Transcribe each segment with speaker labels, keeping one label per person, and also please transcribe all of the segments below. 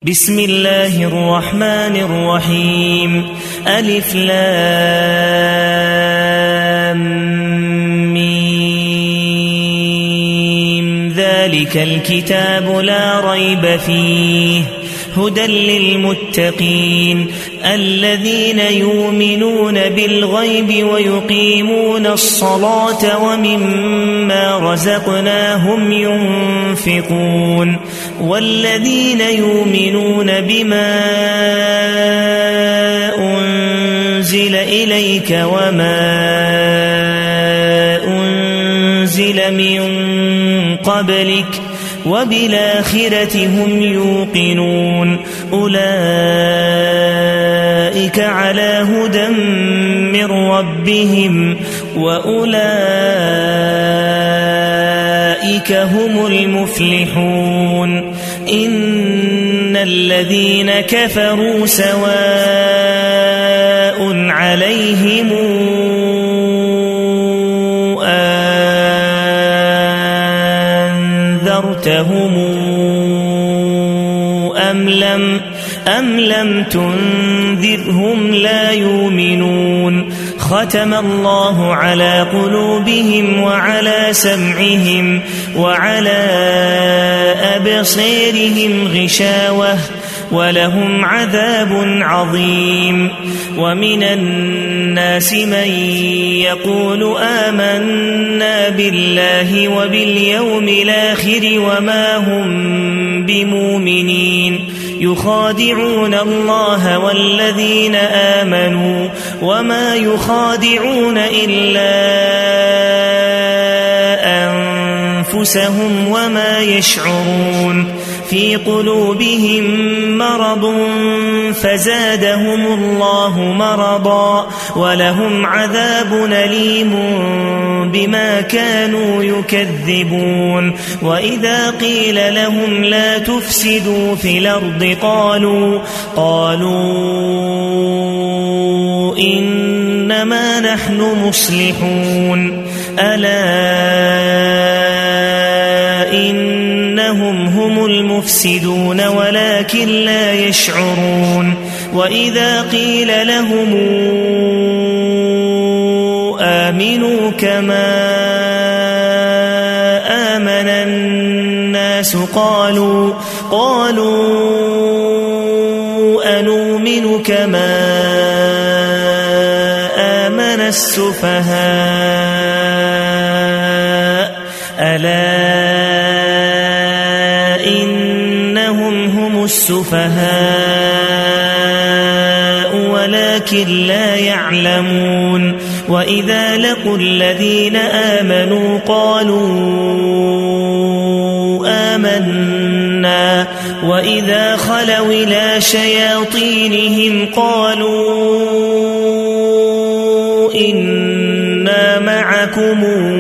Speaker 1: بسم الله الرحمن الرحيم ألف لام ميم ذلك الكتاب لا ريب فيه هدى للمتقين الذين يؤمنون بالغيب ويقيمون الصلاة ومما رزقناهم ينفقون والذين يؤمنون بما أنزل إليك وما أنزل من قبلك وبالآخرة هم يوقنون أولئك على هدى من ربهم وأولئك هم المفلحون إن الذين كفروا سواء عليهم أنذرتهم أم لم تنذرهم لا يؤمنون ختم الله على قلوبهم وعلى سمعهم وعلى أبصارهم غشاوة ولهم عذاب عظيم ومن الناس من يقول آمنا بالله وباليوم الآخر وما هم بمؤمنين يخادعون الله والذين آمنوا وما يخادعون إلا أنفسهم وما يشعرون في قلوبهم مرض فزادهم الله مرضا ولهم عذاب أليم بما كانوا يكذبون وإذا قيل لهم لا تفسدوا في الأرض قالوا إنما نحن مصلحون ألا إنهم هم المفسدون ولكن لا يشعرون وإذا قيل لهم آمنوا كما آمن الناس قالوا أنؤمن كما آمن السفهاء ألا إنهم هم السفهاء ولكن لا يعلمون وإذا لقوا الذين آمنوا قالوا آمنا وإذا خلوا إلى شياطينهم قالوا إنا معكم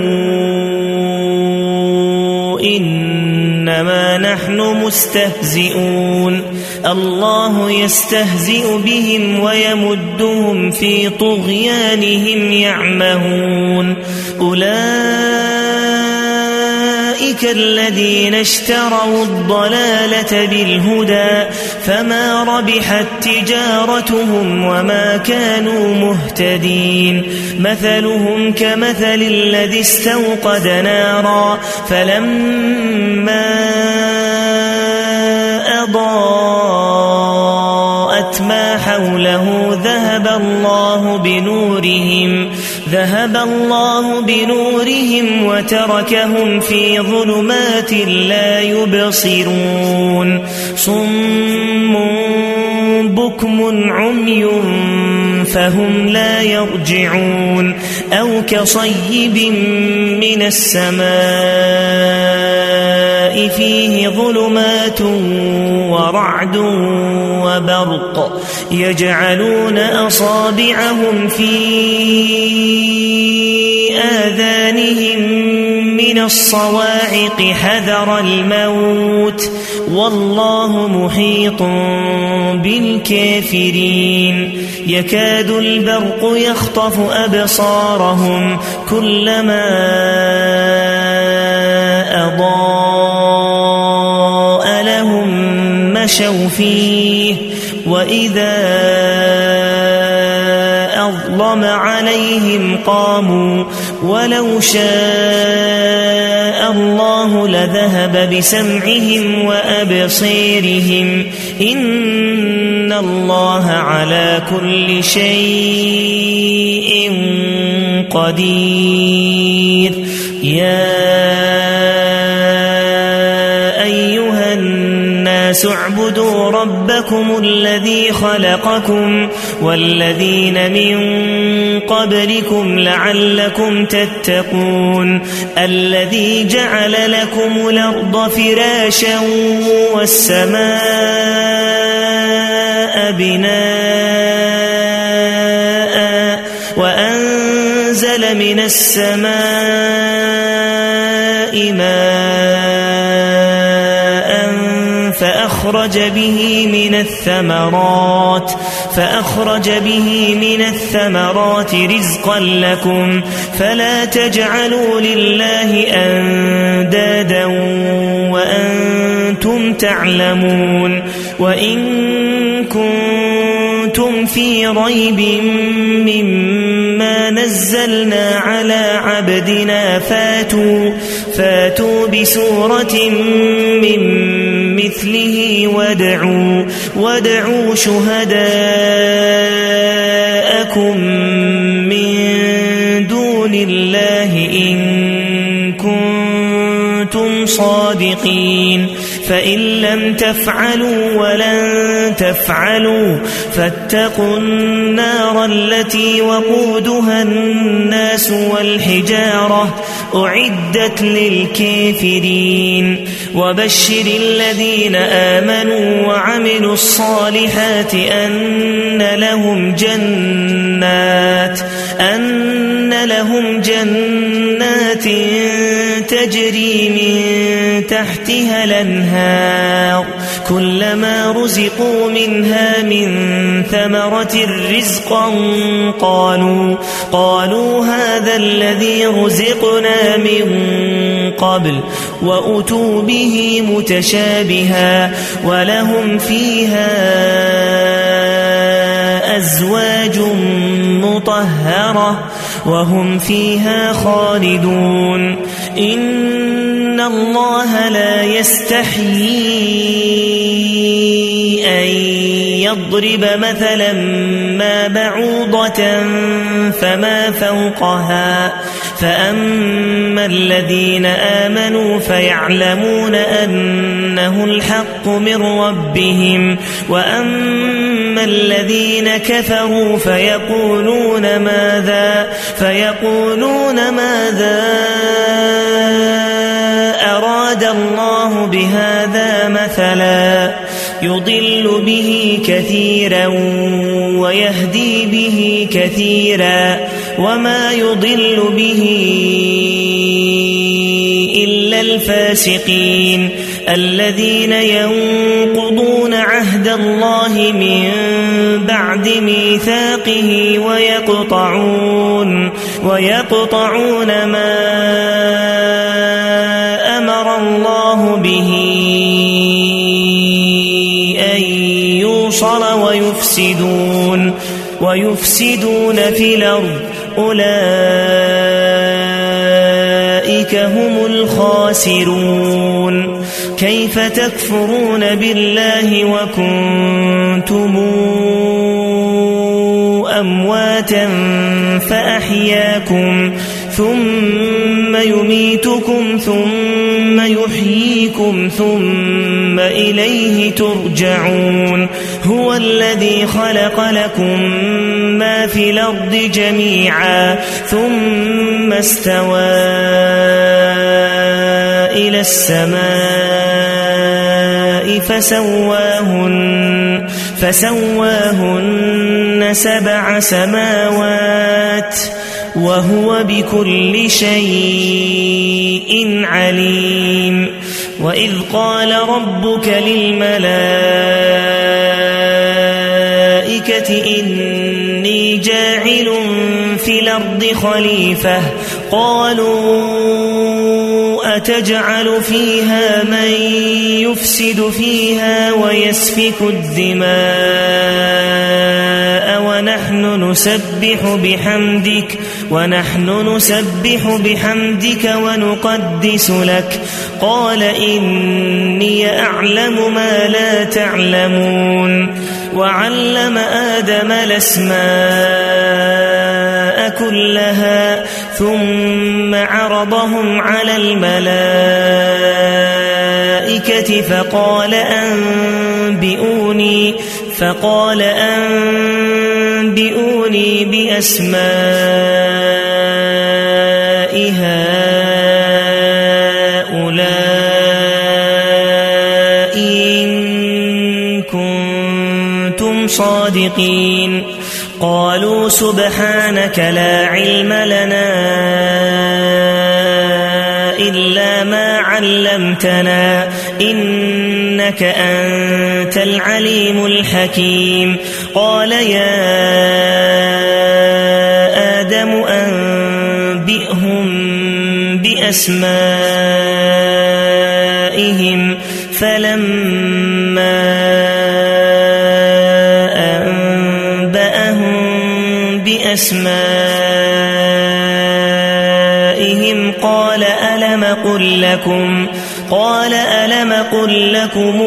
Speaker 1: إنما نحن مستهزئون الله يستهزئ بهم ويمدهم في طغيانهم يعمهون أولئك الذين اشتروا الضلالة بالهدى فما ربحت تجارتهم وما كانوا مهتدين مثلهم كمثل الذي استوقد نارا فلما أضاءت ما حوله ذهب الله بنورهم وتركهم في ظلمات لا يبصرون صم بكم عمي فهم لا يرجعون أو كصيب من السماء فيه ظلمات ورعد وبرق يجعلون أصابعهم في آذانهم من الصواعق حذر الموت والله محيط بالكافرين يكاد البرق يخطف أبصارهم كلما أضاء لهم يعشوا فيه وإذا أظلم عليهم قاموا ولو شاء الله لذهب بسمعهم وأبصيرهم إن الله على كل شيء قدير يا أيها الناس اعبدوا ربكم الذي خلقكم والذين من قبلكم لعلكم تتقون الذي جعل لكم الأرض فراشا والسماء بناء وأنزل من السماء ماء فأخرج به من الثمرات رزقا لكم فلا تجعلوا لله أندادا وأنتم تعلمون وإن كنتم في ريب مما نزلنا على عبدنا فاتوا بسورة من مثله وادعوا شهداءكم من دون الله إن كنتم صادقين فإن لم تفعلوا ولن تفعلوا فاتقوا النار التي وقودها الناس والحجارة أعدت للكافرين وبشر الذين آمنوا وعملوا الصالحات أن لهم جنات تجري من تحتها الأنهار كلما رزقوا منها من ثمرة رزقا قالوا هذا الذي رزقنا من قبل وأتوا به متشابها ولهم فيها أزواج مطهرة وهم فيها خالدون إن الله لا يستحيي أن يضرب مثلا ما بعوضة فما فوقها فأما الذين آمنوا فيعلمون أنه الحق من ربهم وأما الذين كفروا فيقولون ماذا أراد الله بهذا مثلا يضل به كثيرا ويهدي به كثيرا وما يضل به إلا الفاسقين الذين ينقضون عهد الله من بعد ميثاقه ويقطعون ما أمر الله به أن يوصل ويفسدون في الأرض أولئك هم الخاسرون كيف تكفرون بالله وكنتم أمواتا فأحياكم ثم يميتكم ثم يحييكم ثم إليه ترجعون هو الذي خلق لكم ما في الأرض جميعا ثم استوى إلى السماء فسواهن 7 سماوات وهو بكل شيء عليم وإذ قال ربك للملائكة إني جاعل في الأرض خليفة قالوا تجعل فيها من يفسد فيها ويسفك الدماء ونحن نسبح بحمدك ونقدس لك قال إني أعلم ما لا تعلمون وعلم آدم الأسماء كلها ثم عرضهم على الملائكة فقال أنبئوني بأسماء هؤلاء إن كنتم صادقين قالوا سبحانك لا علم لنا إلا ما علمتنا إنك أنت العليم الحكيم قال يا آدم أنبئهم بأسمائهم فلما أنبأهم بأسمائهم قال ألم قل لكم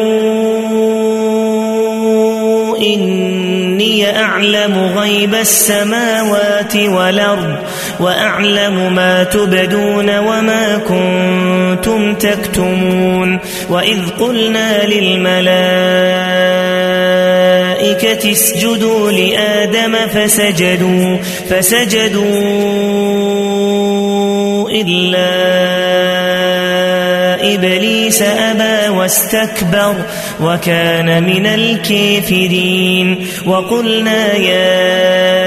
Speaker 1: إني أعلم غيب السماوات والأرض وأعلم ما تبدون وما كنتم تكتمون وإذ قلنا للملائكة اسجدوا لآدم فسجدوا إلا إبليس أبى واستكبر وكان من الكافرين وقلنا يا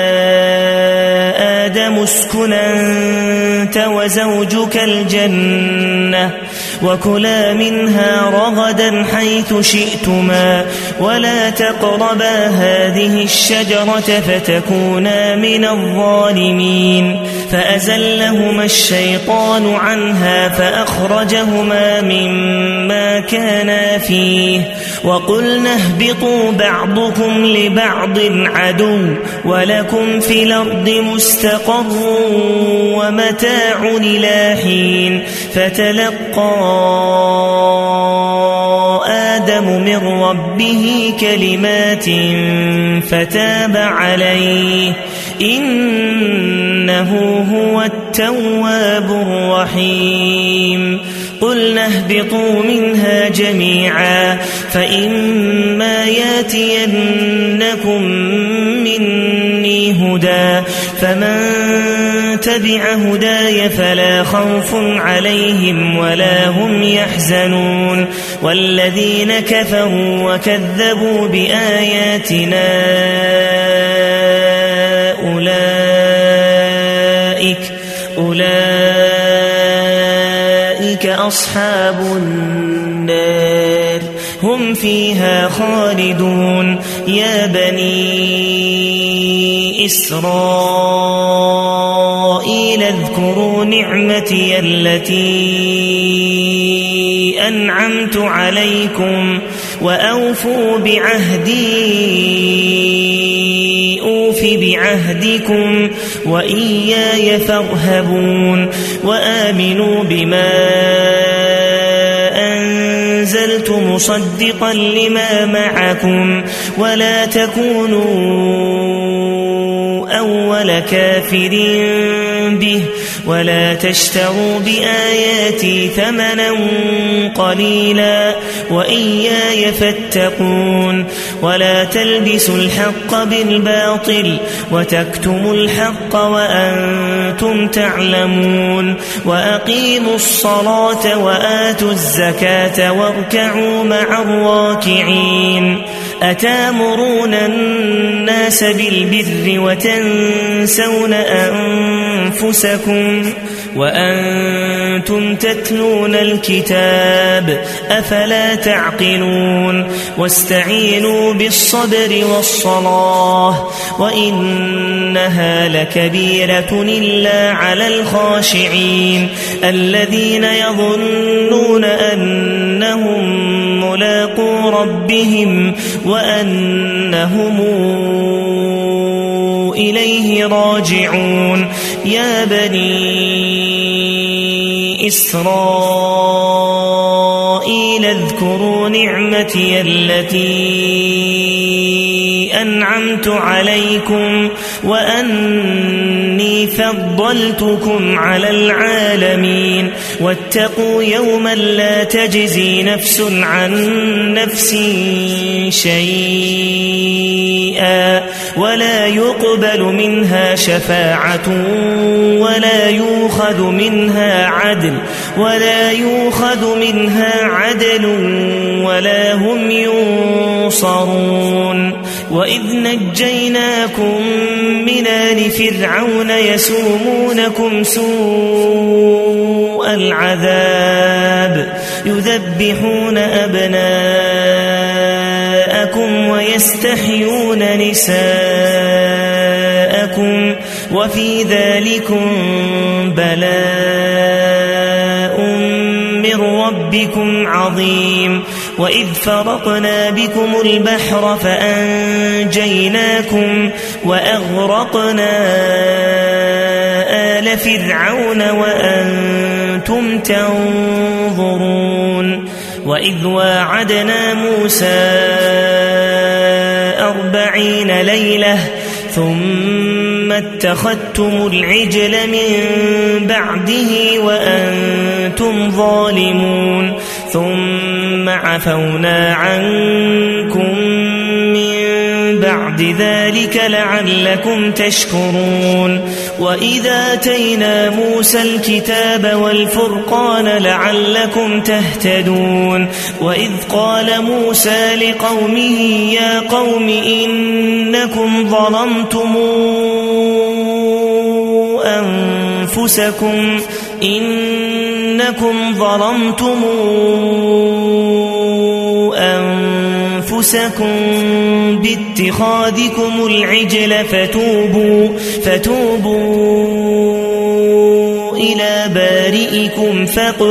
Speaker 1: آدم اسكن أنت وزوجك الجنة وكلا منها رغدا حيث شئتما ولا تقربا هذه الشجرة فتكونا من الظالمين فأزلهما الشيطان عنها فأخرجهما مما كانا فيه وقلنا اهبطوا بعضكم لبعض عدو ولكم في الأرض مستقر ومتاع إلى حين فتلقى آدم من ربه كلمات فتاب عليه إنه هو التواب الرحيم قلنا اهبطوا منها جميعا فإما ياتينكم مني هدى فمن تبع هداي فلا خوف عليهم ولا هم يحزنون والذين كفروا وكذبوا بآياتنا أولئك أصحاب النار هم فيها خالدون يا بني إسرائيل اذكروا نعمتي التي أنعمت عليكم وأوفوا أوف بعهدكم وإياي فارهبون وآمنوا بما أنزلت مصدقا لما معكم ولا تكونوا أول كافر به ولا تشتروا بآياتي ثمنا قليلا وإياي فاتقون ولا تلبسوا الحق بالباطل وتكتموا الحق وأنتم تعلمون وأقيموا الصلاة وآتوا الزكاة واركعوا مع الراكعين أتامرون الناس بالبر وتنسون أنفسكم وأنتم تتلون الكتاب أفلا تعقلون واستعينوا بالصبر والصلاة وإنها لكبيرة إلا على الخاشعين الذين يظنون أنهم ملاقو ربهم وأنهم إليه راجعون يا بني إسرائيل اذكروا نعمتي التي أنعمت عليكم وأني فضلتكم على العالمين واتقوا يوما لا تجزي نفس عن نفس شيئا ولا يقبل منها شفاعة ولا يؤخذ منها عدل ولا هم ينصرون وإذ نجيناكم من آل فرعون يسومونكم سوء العذاب يذبحون أبناءكم ويستحيون نساءكم وفي ذلكم بلاء من ربكم عظيم وإذ فرقنا بكم البحر فأنجيناكم وأغرقنا آل فرعون وأنتم تنظرون وإذ واعدنا موسى 40 ليلة ثم اتخذتم العجل من بعده وأنتم ظالمون ثم عفونا عنكم من بعد ذلك لعلكم تشكرون وإذا آتينا موسى الكتاب والفرقان لعلكم تهتدون وإذ قال موسى لقومه يا قوم إنكم ظلمتم أنفسكم باتخاذكم العجل فتوبوا إلى بارئكم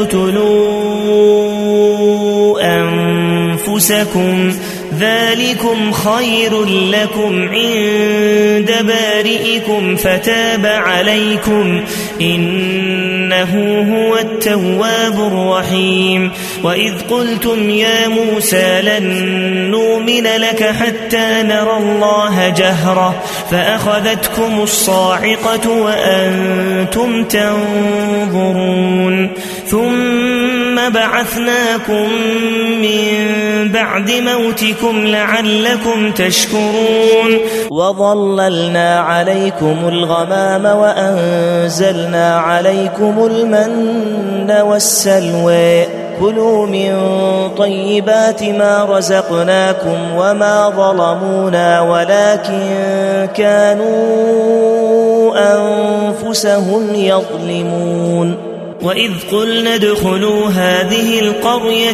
Speaker 1: فاقتلوا أنفسكم ذلكم خير لكم عند بارئكم فتاب عليكم إنه هو التواب الرحيم وإذ قلتم يا موسى لن نؤمن لك حتى نرى الله جهرة فأخذتكم الصاعقة وأنتم تنظرون ثم بعثناكم من بعد موتكم لعلكم تشكرون
Speaker 2: وظللنا عليكم الغمام وأنزلنا عليكم المن والسلوى كلوا من طيبات ما رزقناكم وما ظلمونا ولكن كانوا أنفسهم يظلمون
Speaker 1: وإذ قلنا ادخلوا هذه القرية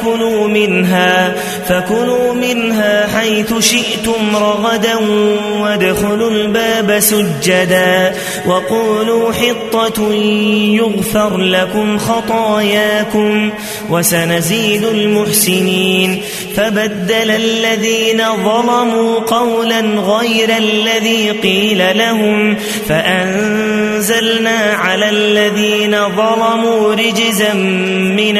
Speaker 1: فكلوا منها حيث شئتم رغدا وادخلوا الباب سجدا وقولوا حطة يغفر لكم خطاياكم وسنزيد المحسنين فبدل الذين ظلموا قولا غير الذي قيل لهم فأنزلنا على الذين ظلموا رجزا من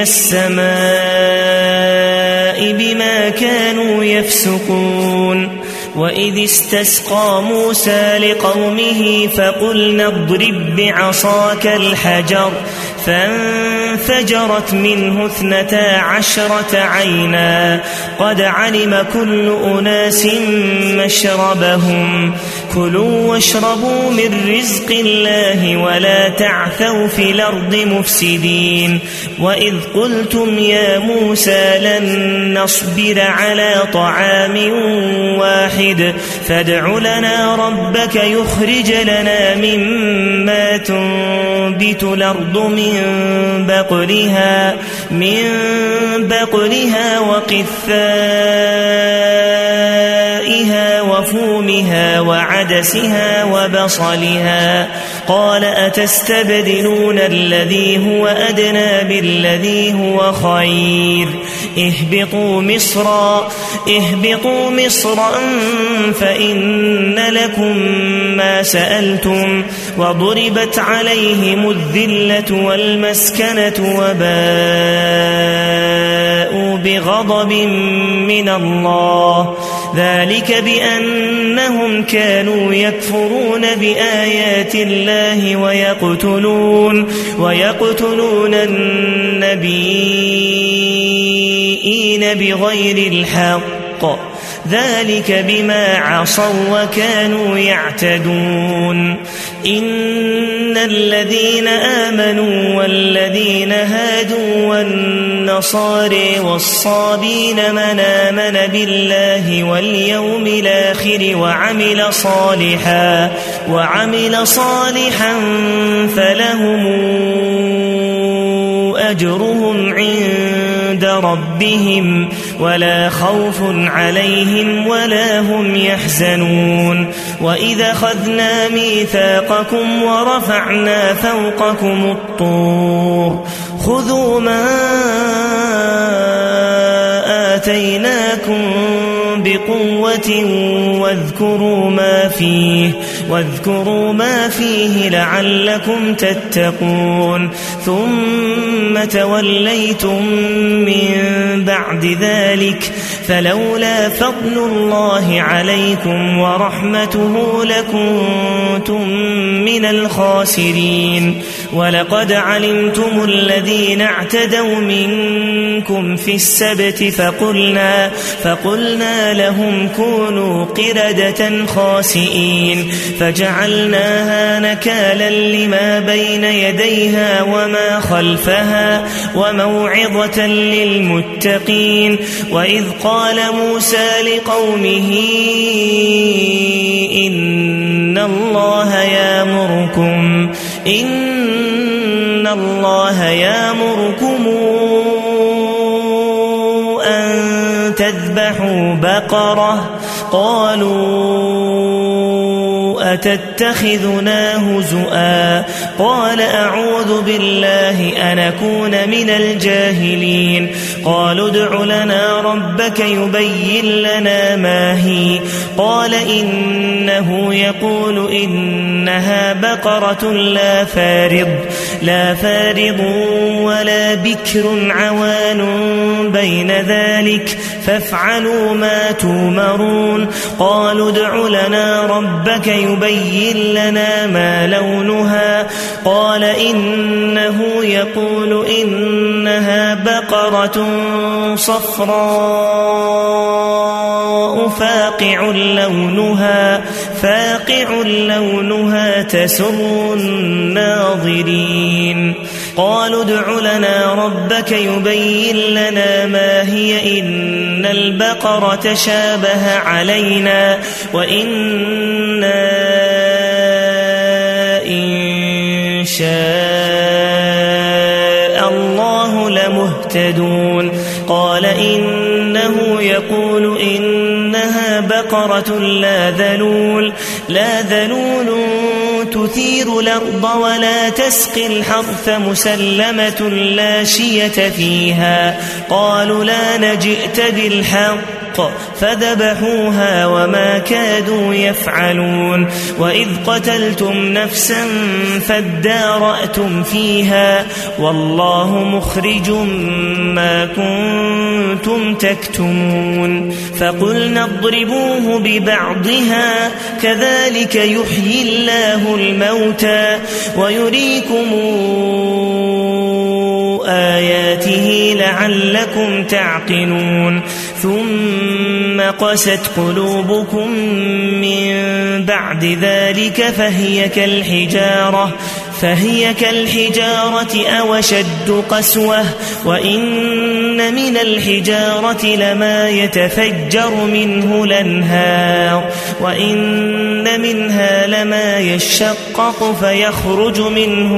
Speaker 1: السماء بما كانوا يفسقون وإذ استسقى موسى لقومه فقلنا اضرب بعصاك الحجر فانفجرت منه 12 عينا قد علم كل أناس مشربهم كلوا واشربوا من رزق الله ولا تعثوا في الأرض مفسدين وإذ قلتم يا موسى لن نصبر على طعام واحد واحد فادع لنا ربك يخرج لنا مما تنبت الأرض من بقلها وقثائها وفومها وعدسها وبصلها قال أتستبدلون الذي هو أدنى بالذي هو خير اهبطوا مصرا فإن لكم ما سألتم وضربت عليهم الذلة والمسكنة وباءوا بغضب من الله ذلك بأنهم كانوا يكفرون بآيات الله ويقتلون النبيين بغير الحق ذلك بما عصوا وكانوا يعتدون إن الذين آمنوا والذين هادوا والنصارى والصابين من آمن بالله واليوم الآخر وعمل صالحا فلهم أجرهم عند ربهم ولا خوف عليهم ولا هم يحزنون وإذا أخذنا ميثاقكم ورفعنا فوقكم الطور خذوا ما آتيناكم بقوة واذكروا ما فيه لعلكم تتقون ثم توليتم من بعد ذلك فلولا فضل الله عليكم ورحمته لكنتم من الخاسرين ولقد علمتم الذين اعتدوا منكم في السبت فقلنا لهم كونوا قردة خاسئين فجعلناها نكالا لما بين يديها وما خلفها وموعظة للمتقين وإذ قال موسى لقومه إن الله يأمركم أن تذبحوا بقرة قالوا أتتخذنا هزؤا قال أعوذ بالله أن أكون من الجاهلين قالوا ادع لنا ربك يبين لنا ما هي قال إنه يقول إنها بقرة لا فارض ولا بكر عوان بين ذلك فافعلوا ما تؤمرون قالوا ادع لنا ربك يبين لنا ما لونها قال إنه يقول إنها بقرة صفراء فاقع لونها تسر الناظرين قالوا ادع لنا ربك يبين لنا ما هي إن البقرة شابه علينا وإنا إن شاء الله لمهتدون قال إنه يقول إنها بقرة لا ذلول تثير الأرض ولا تسقي الحرث مسلمة لا شية فيها قالوا لا نجئت بالحق فذبحوها وما كادوا يفعلون وإذ قتلتم نفسا فادارأتم فيها والله مخرج ما كنتم تكتمون فقلنا اضربوه ببعضها كذلك يحيي الله الموتى ويريكم آياته لعلكم تعقلون ثم قست قلوبكم من بعد ذلك فهي فهي كالحجارة أو أشد قسوة وإن من الحجارة لما يتفجر منه الأنهار وإن منها لما يشقق فيخرج منه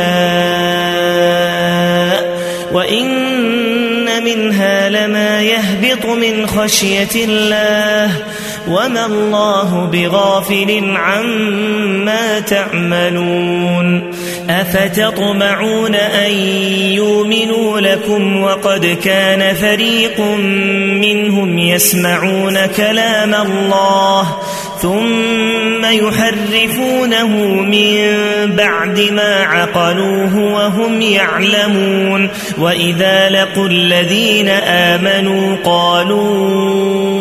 Speaker 1: الماء وإن منها لما يهبط من خشية الله وما الله بغافل عما تعملون أفتطمعون أن يؤمنوا لكم وقد كان فريق منهم يسمعون كلام الله ثم يحرفونه من بعد ما عقلوه وهم يعلمون وإذا لقوا الذين آمنوا قالوا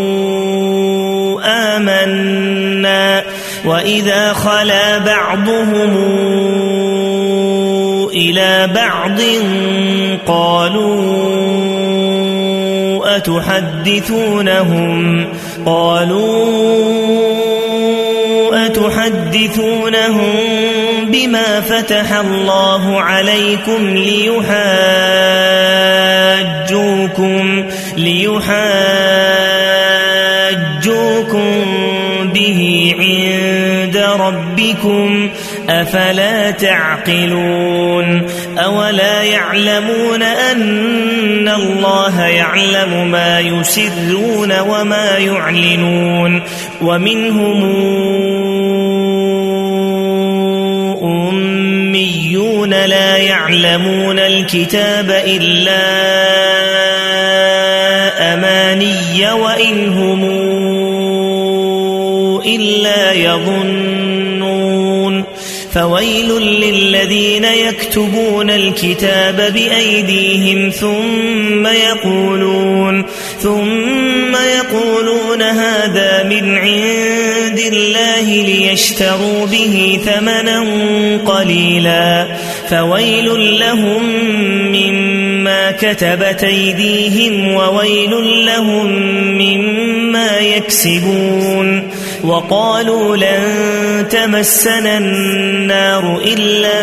Speaker 1: آمنا وإذا خلا بعضهم إلى بعض قالوا أتحدثونهم بما فتح الله عليكم ليحاجوكم به عند ربكم أفلا تعقلون أولا يعلمون أن الله يعلم ما يسرون وما يعلنون ومنهم أميون لا يعلمون الكتاب إلا أماني وإن هم إلا يظنون فويل للذين يكتبون الكتاب بأيديهم ثم يقولون هذا من عند الله ليشتروا به ثمنا قليلا فويل لهم مما كتبت أيديهم وويل لهم مما يكسبون وقالوا لن تمسنا النار إلا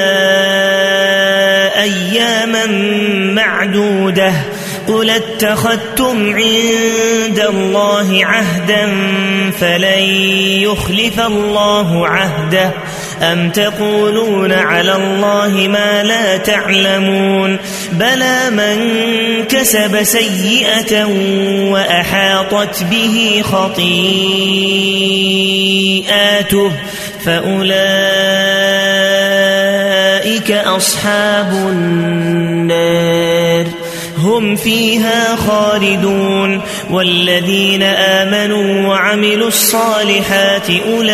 Speaker 1: أياما معدودة قل اتخذتم عند الله عهدا فلن يخلف الله عهده أم تقولون على الله ما لا تعلمون بلى من كسب سيئة وأحاطت به خطيئاته فأولئك أصحاب النار هم فيها خالدون والذين آمنوا وعملوا الصالحات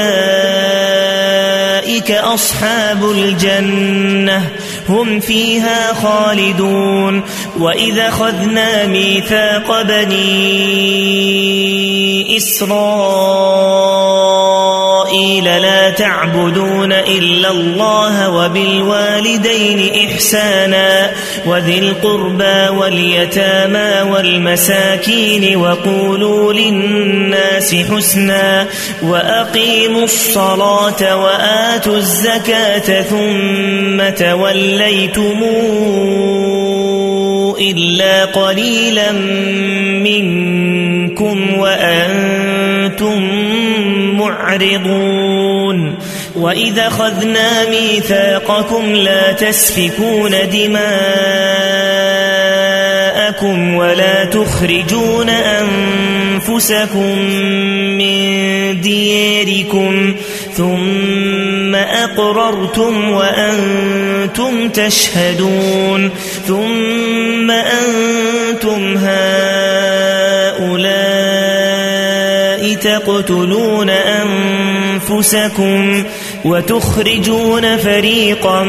Speaker 1: أولئك أصحاب الجنة هم فيها خالدون وإذا أخذنا ميثاق بني إسرائيل لا تعبدون إلا الله وبالوالدين إحسانا وذي القربى واليتامى والمساكين وقولوا للناس حسنا وأقيموا الصلاة وآتوا الزكاة ثم توليتم إلا قليلا منكم وأنتم معرضون وإذا أخذنا ميثاقكم لا تسفكون دماءكم ولا تخرجون أنفسكم من دياركم ثم أقررتم وأنتم تشهدون ثم أنتم هؤلاء تقتلون أنفسكم وتخرجون فريقا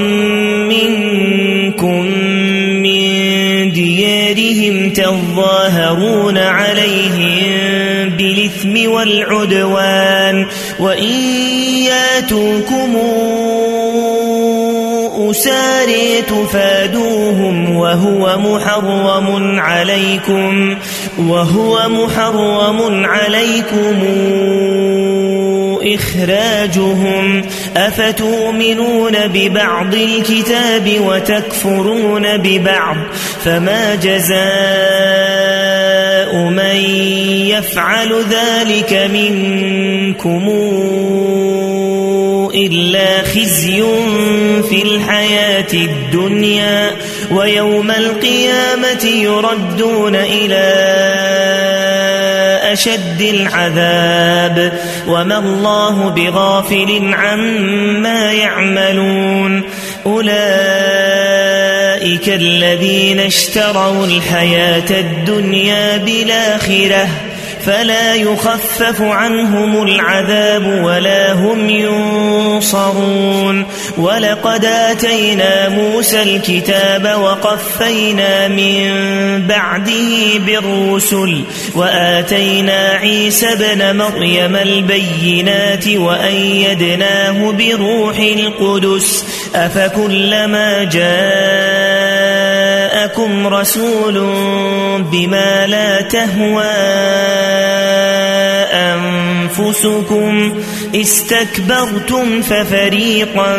Speaker 1: منكم من ديارهم تظاهرون عليهم بالإثم والعدوان وإن ياتوكم أساري تفادوهم وهو محرم عليكم إخراجهم أفتؤمنون ببعض الكتاب وتكفرون ببعض فما جزاء من يفعل ذلك منكم إلا خزي في الحياة الدنيا ويوم القيامة يردون إلى أشد العذاب وما الله بغافل عما يعملون أولئك الذين اشتروا الحياة الدنيا بالآخرة فلا يخفف عنهم العذاب ولا هم ينصرون ولقد آتينا موسى الكتاب وقفينا من بعده بالرسل وآتينا عيسى ابن مريم البينات وأيدناه بروح القدس أفكلما جاءكم رسول بما لا تهوى أنفسكم استكبرتم ففريقا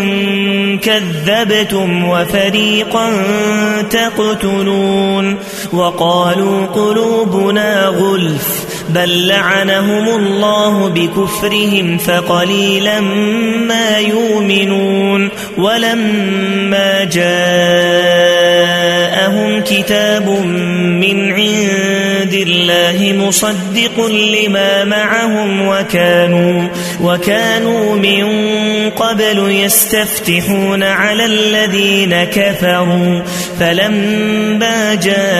Speaker 1: كذبتم وفريقا تقتلون وقالوا قلوبنا غلف بل لعنهم الله بكفرهم فقليلا ما يؤمنون ولما جاءهم كتاب من عند الله مصدق لما معهم وكانوا من قبل يستفتحون على الذين كفروا فلما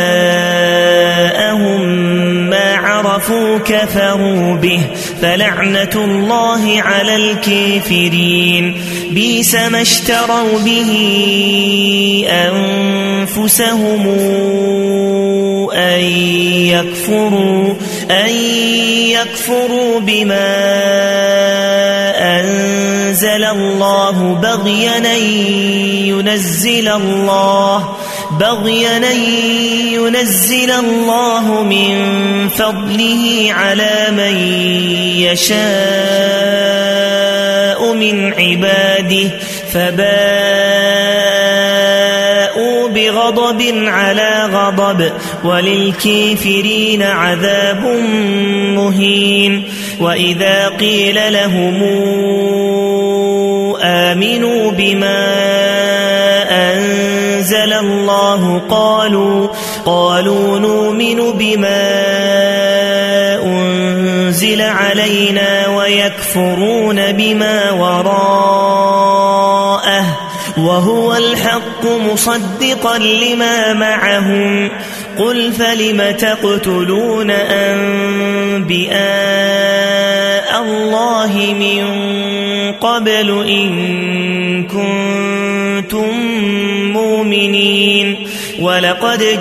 Speaker 1: جاءهم ما عرفوا كفروا به فلعنة الله على الكافرين بئس ما اشتروا به أنفسهم أن يكفروا بما أنزل الله بغيا أن ينزل الله من فضله على من يشاء من عباده فباءوا بغضب على غضب وللكافرين عذاب مهين وإذا قيل لهم آمنوا بما أنزل الله قالوا نؤمن بما أنزل علينا ويكفرون بما وراءه وهو الحق مصدقا لما معهم قل فلم تقتلون أنبياء الله من قبل إن كنتم مؤمنين اتقوا ولقد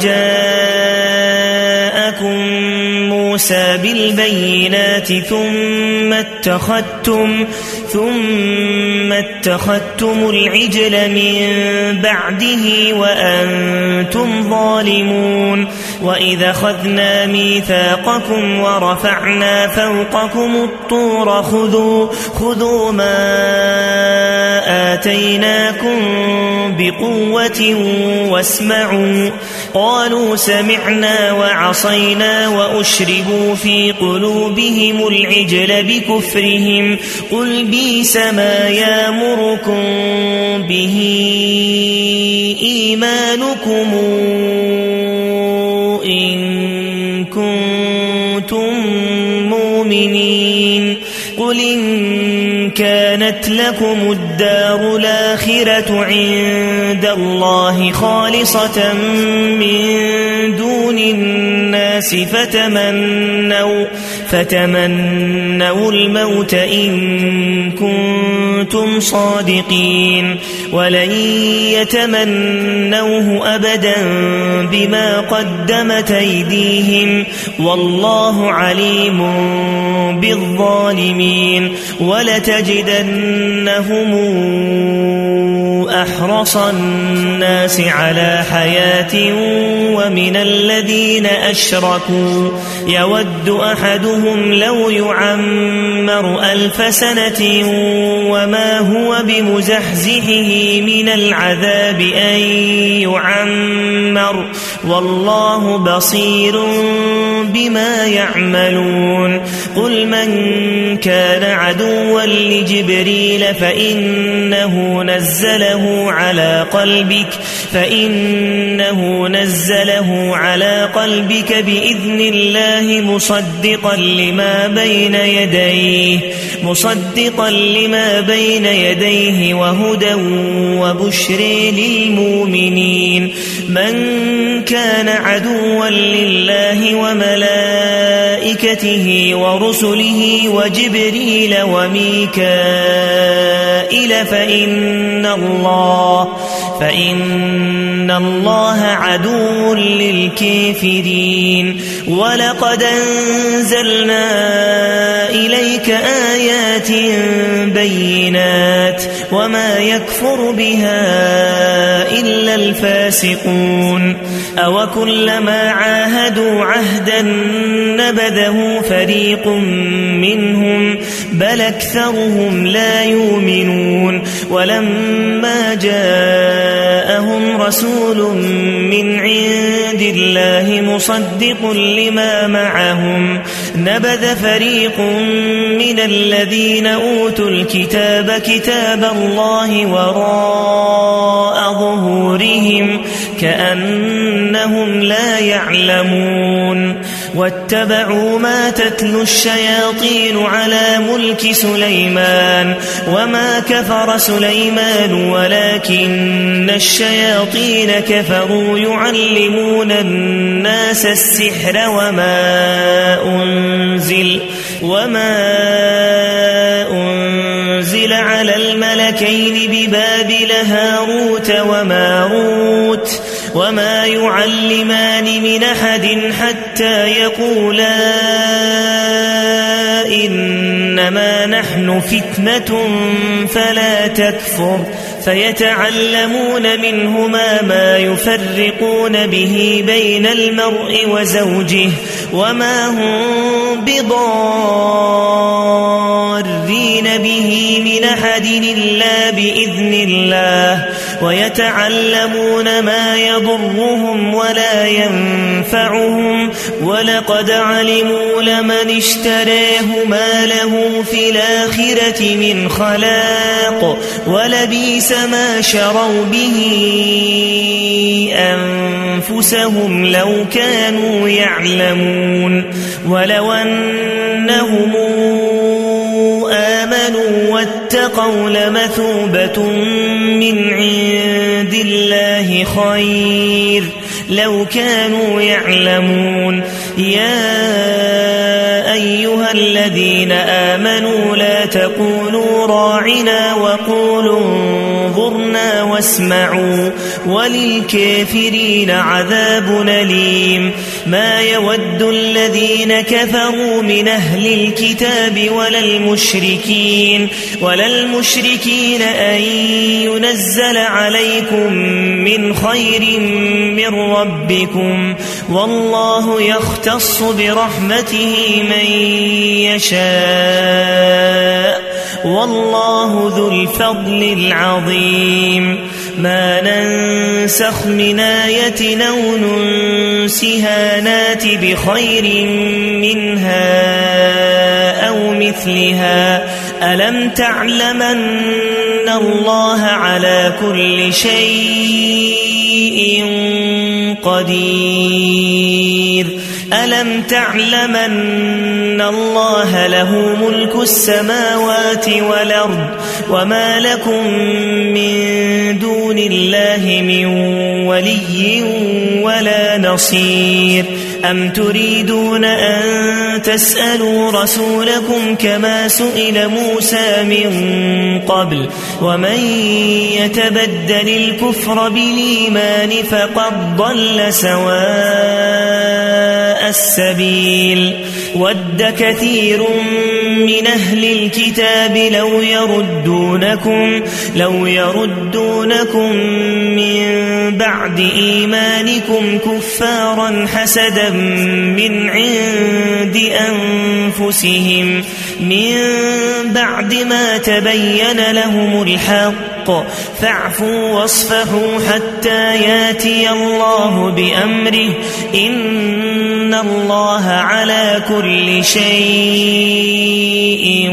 Speaker 1: جاءكم موسى بالبينات ثم اتخذتم العجل من بعده وأنتم ظالمون وإذا أخذنا ميثاقكم ورفعنا فوقكم الطور خذوا ما آتيناكم بقوة واسمعوا قالوا سمعنا وعصينا وأشربوا في قلوبهم العجل بكفرهم قل بئس ما يأمركم به إيمانكم إن كنتم مؤمنين قل إن كانت لكم الدار الآخرة عند الله خالصة من دون الناس فتمنوا الموت إن كنتم صادقين ولن يتمنوه أبدا بما قدمت أيديهم والله عليم بالظالمين ولتجدنهم أحرص الناس على حياة ومن الذين أشركوا يود أحدهم أحدهم لو يعمر 1000 سنة وما هو بمزحزحه من العذاب أن يعمر والله بصير بما يعملون قل من كان عدوا لجبريل فإنه نزله على قلبك بإذن الله مصدقا لما بين يديه وهدى وبشر للمؤمنين من كان عدوا لله وملائكته ورسله وجبريل وميكائيل فإن الله عدو للكافرين ولقد أنزلنا إليك آيات بينات وما يكفر بها إلا الفاسقون أوكلما عاهدوا عهدا نبذه فريق منهم بل أكثرهم لا يؤمنون ولما جاءهم رسول من عند الله مصدق لما معهم نبذ فريق من الذين أوتوا الكتاب كتاب الله وراء ظهورهم كأنهم لا يعلمون واتبعوا ما تتلو الشياطين على ملك سليمان وما كفر سليمان ولكن الشياطين كفروا يعلمون الناس السحر وما أنزل على الملكين ببابل هاروت وماروت وما يعلمان من أحد حتى يقولا إنما نحن فتنة فلا تكفر فيتعلمون منهما ما يفرقون به بين المرء وزوجه وما هم بضارين به من أحد إلا بإذن الله ويتعلمون ما يضرهم ولا ينفعهم ولقد علموا لمن اشتراه ما له في الآخرة من خلاق ولبئس ما شروا به أنفسهم لو كانوا يعلمون ولو أنهم آمنوا واتقوا لمثوبة من عند الله خير لو كانوا يعلمون يا أيها الذين آمنوا لا تقولوا راعنا وقولوا انظرنا واسمعوا وللكافرين عذاب أليم ما يود الذين كفروا من أهل الكتاب ولا المشركين أن ينزل عليكم من خير من ربكم والله يختص برحمته من يشاء والله ذو الفضل العظيم ما ننسخ من آية أو ننسها نات بخير منها أو مثلها ألم تعلم أن الله على كل شيء قدير ألم تعلم أن الله له ملك السماوات والأرض وما لكم من دون الله من ولي ولا نصير أم تريدون أن تسألوا رسولكم كما سئل موسى من قبل ومن يتبدل الكفر بالإيمان فقد ضل سواء السبيل ود كثير من أهل الكتاب لو يردونكم من بعد إيمانكم كفارا حسدا من عند أنفسهم من بعد ما تبين لهم الحق فاعفوا واصفحوا حتى ياتي الله بأمره إن الله على كل شيء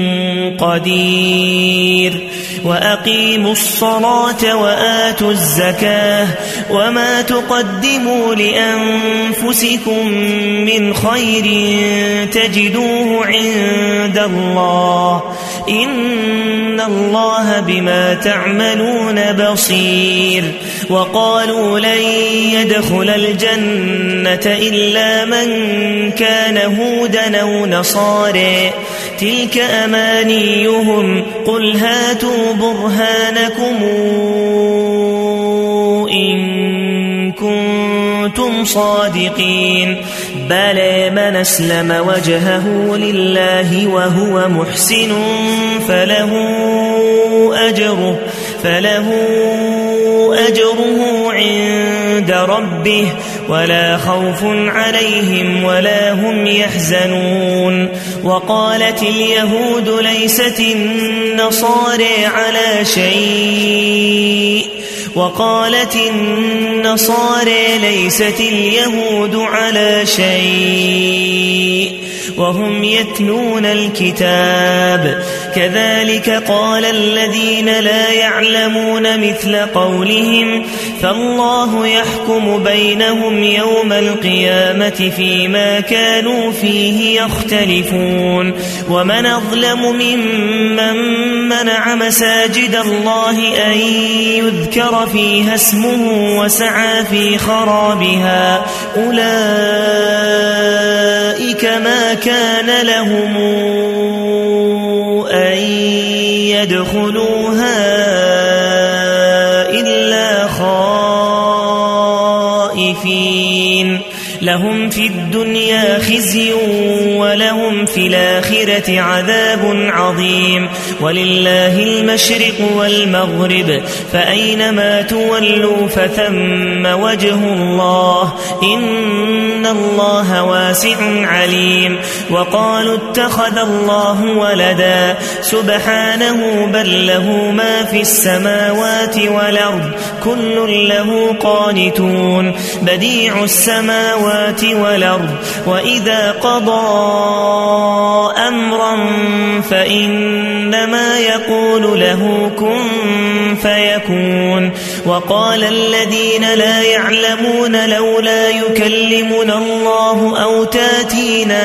Speaker 1: قدير وأقيموا الصلاة وآتوا الزكاة وما تقدموا لأنفسكم من خير تجدوه عند الله إن الله بما تعملون بصير وقالوا لن يدخل الجنة إلا من كان هودا أو نصارى تلك أمانيهم قل هاتوا برهانكم إن كنتم صادقين بلى من أسلم وجهه لله وهو محسن فله أجره عند ربه ولا خوف عليهم ولا هم يحزنون وقالت اليهود ليست النصارى على شيء وقالت النصارى ليست اليهود على شيء وهم يتلون الكتاب كذلك قال الذين لا يعلمون مثل قولهم فالله يحكم بينهم يوم القيامة فيما كانوا فيه يختلفون ومن أظلم ممن منع مساجد الله أن يذكر فيها اسمه وسعى في خرابها أولئك ما كان لهم أن يدخلوها إلا خائفين لهم في الدنيا خزي ولهم في الآخرة عذاب عظيم ولله المشرق والمغرب فأينما تولوا فثم وجه الله إن الله واسع عليم وقالوا اتخذ الله ولدا سبحانه بل له ما في السماوات والأرض كل له قانتون بديع السماوات والأرض وإذا قضى أمرا فإنما يقول له كن فيكون وقال الذين لا يعلمون لولا يكلمنا الله أو تاتينا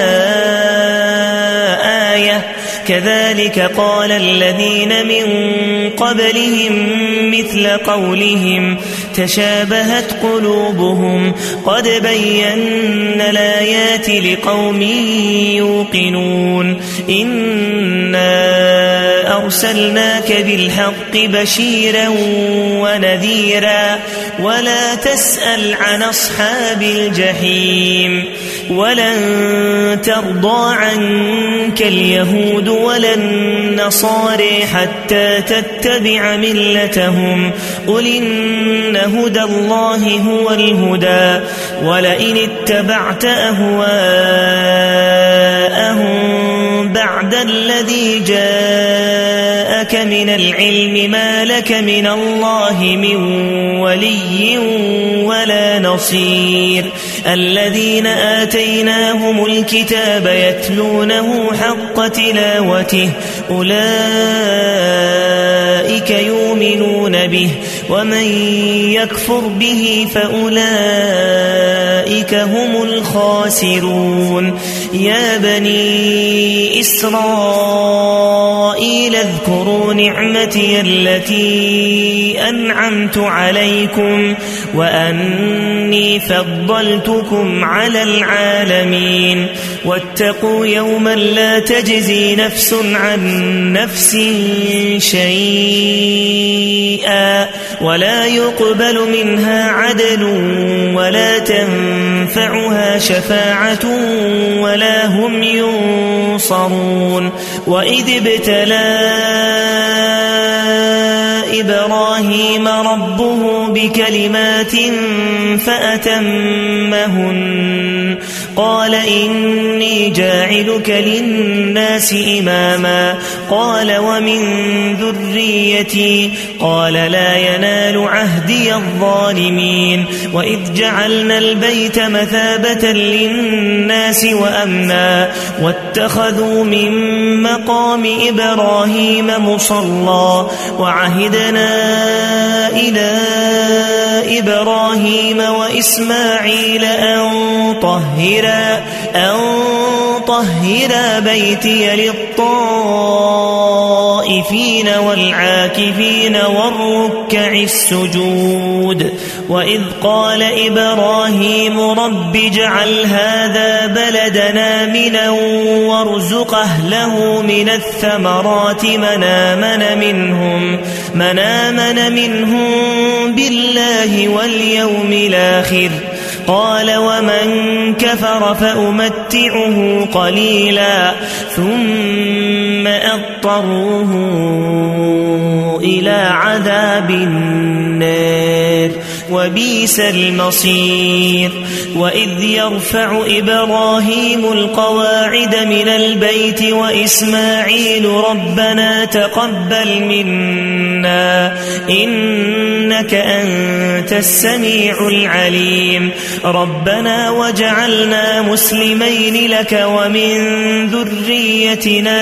Speaker 1: آية كذلك قال الذين من قبلهم مثل قولهم تشابهت قلوبهم قد بينا الآيات لقوم يوقنون إنا أرسلناك بالحق بشيرا ونذيرا ولا تسأل عن أصحاب الجحيم ولن ترضى عنك اليهود ولا النصارى حتى تتبع ملتهم قل إن هدى الله هو الهدى ولئن اتبعت أهواءهم بعد الذي جاءك من العلم ما لك من الله من ولي ولا نصير الذين آتيناهم الكتاب يتلونه حق تلاوته أولئك يؤمنون به ومن يكفر به فأولئك هم الخاسرون يا بني إسرائيل اذكروا نعمتي التي أنعمت عليكم وأني فضلتكم على العالمين واتقوا يوما لا تجزي نفس عن نفس شيئا ولا يقبل منها عدل ولا تنفعها شفاعة ولا هم ينصرون وإذ ابتلى إبراهيم ربه بكلمات فأتمهن قال إني جاعلك للناس إماما قال ومن ذريتي قال لا ينال عهدي الظالمين وإذ جعلنا البيت مثابة للناس وأمنا واتخذوا من مقام إبراهيم مصلى وعهدنا إلى إبراهيم وإسماعيل أن طهر بيتي للطائفين والعاكفين والركع السجود وإذ قال إبراهيم رب اجعل هذا بلدنا آمنا وارزق أهله من الثمرات من آمن منهم بالله واليوم الآخر قال ومن كفر فأمتعه قليلا ثم أضطروه إلى عذاب النار وبئس المصير وإذ يرفع إبراهيم القواعد من البيت وإسماعيل ربنا تقبل منا إنك أنت السميع العليم ربنا وجعلنا مسلمين لك ومن ذريتنا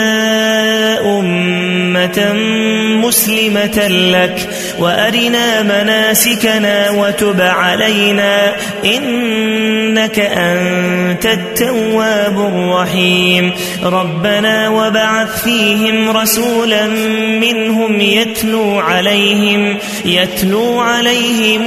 Speaker 1: أمة مسلمة لك وأرنا مناسكنا وتب علينا إنك أنت التواب الرحيم ربنا وبعث فيهم رسولا منهم يتلو عليهم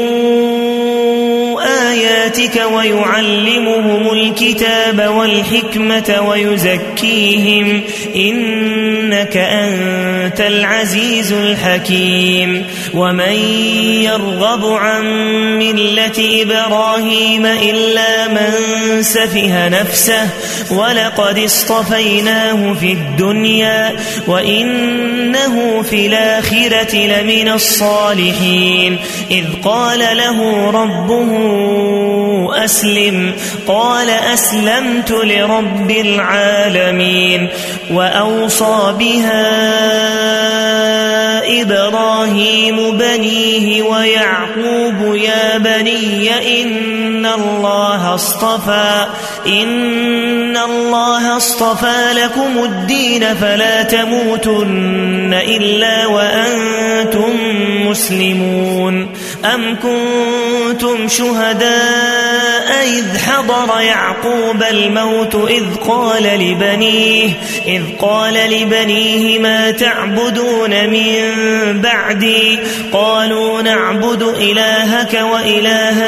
Speaker 1: آياتك ويعلمهم الكتاب والحكمة ويزكيهم إنك أنت العزيز الحكيم ومن يرغب عن ملة إبراهيم إلا من سفه نفسه ولقد اصطفيناه في الدنيا وإنه في الآخرة لمن الصالحين إذ قال له ربه أسلم قال أسلمت لرب العالمين وأوصى بها إبراهيم بنيه ويعقوب يا بني إن الله اصطفى لكم الدين فلا تموتن إلا وأنتم مسلمون أم كنتم شهداء إذ حضر يعقوب الموت إذ قال لبنيه ما تعبدون من بعدي قالوا نعبد إلهك وإله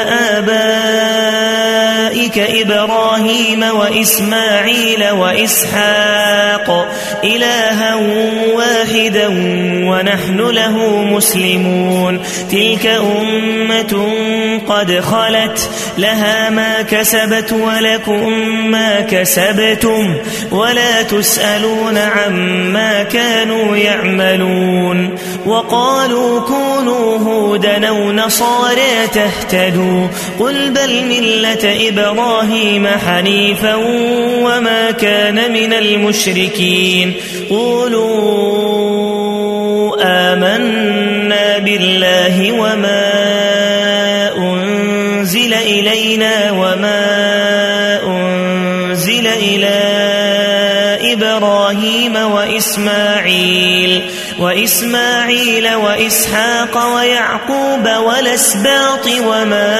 Speaker 1: آبائك إبراهيم وإسماعيل وإسحاق إلها واحدا ونحن له مسلمون تلك أمة قد خلت لها ما كسبت ولكم ما كسبتم ولا تسألون عما كانوا يعملون وقالوا كونوا هودا أو نصارى تهتدوا قل بل ملة إبراهيم حنيفا وما كان من المشركين قولوا آمنا بالله وما أنزل إلينا وما أنزل إلى إبراهيم وإسماعيل وإسحاق ويعقوب والأسباط وما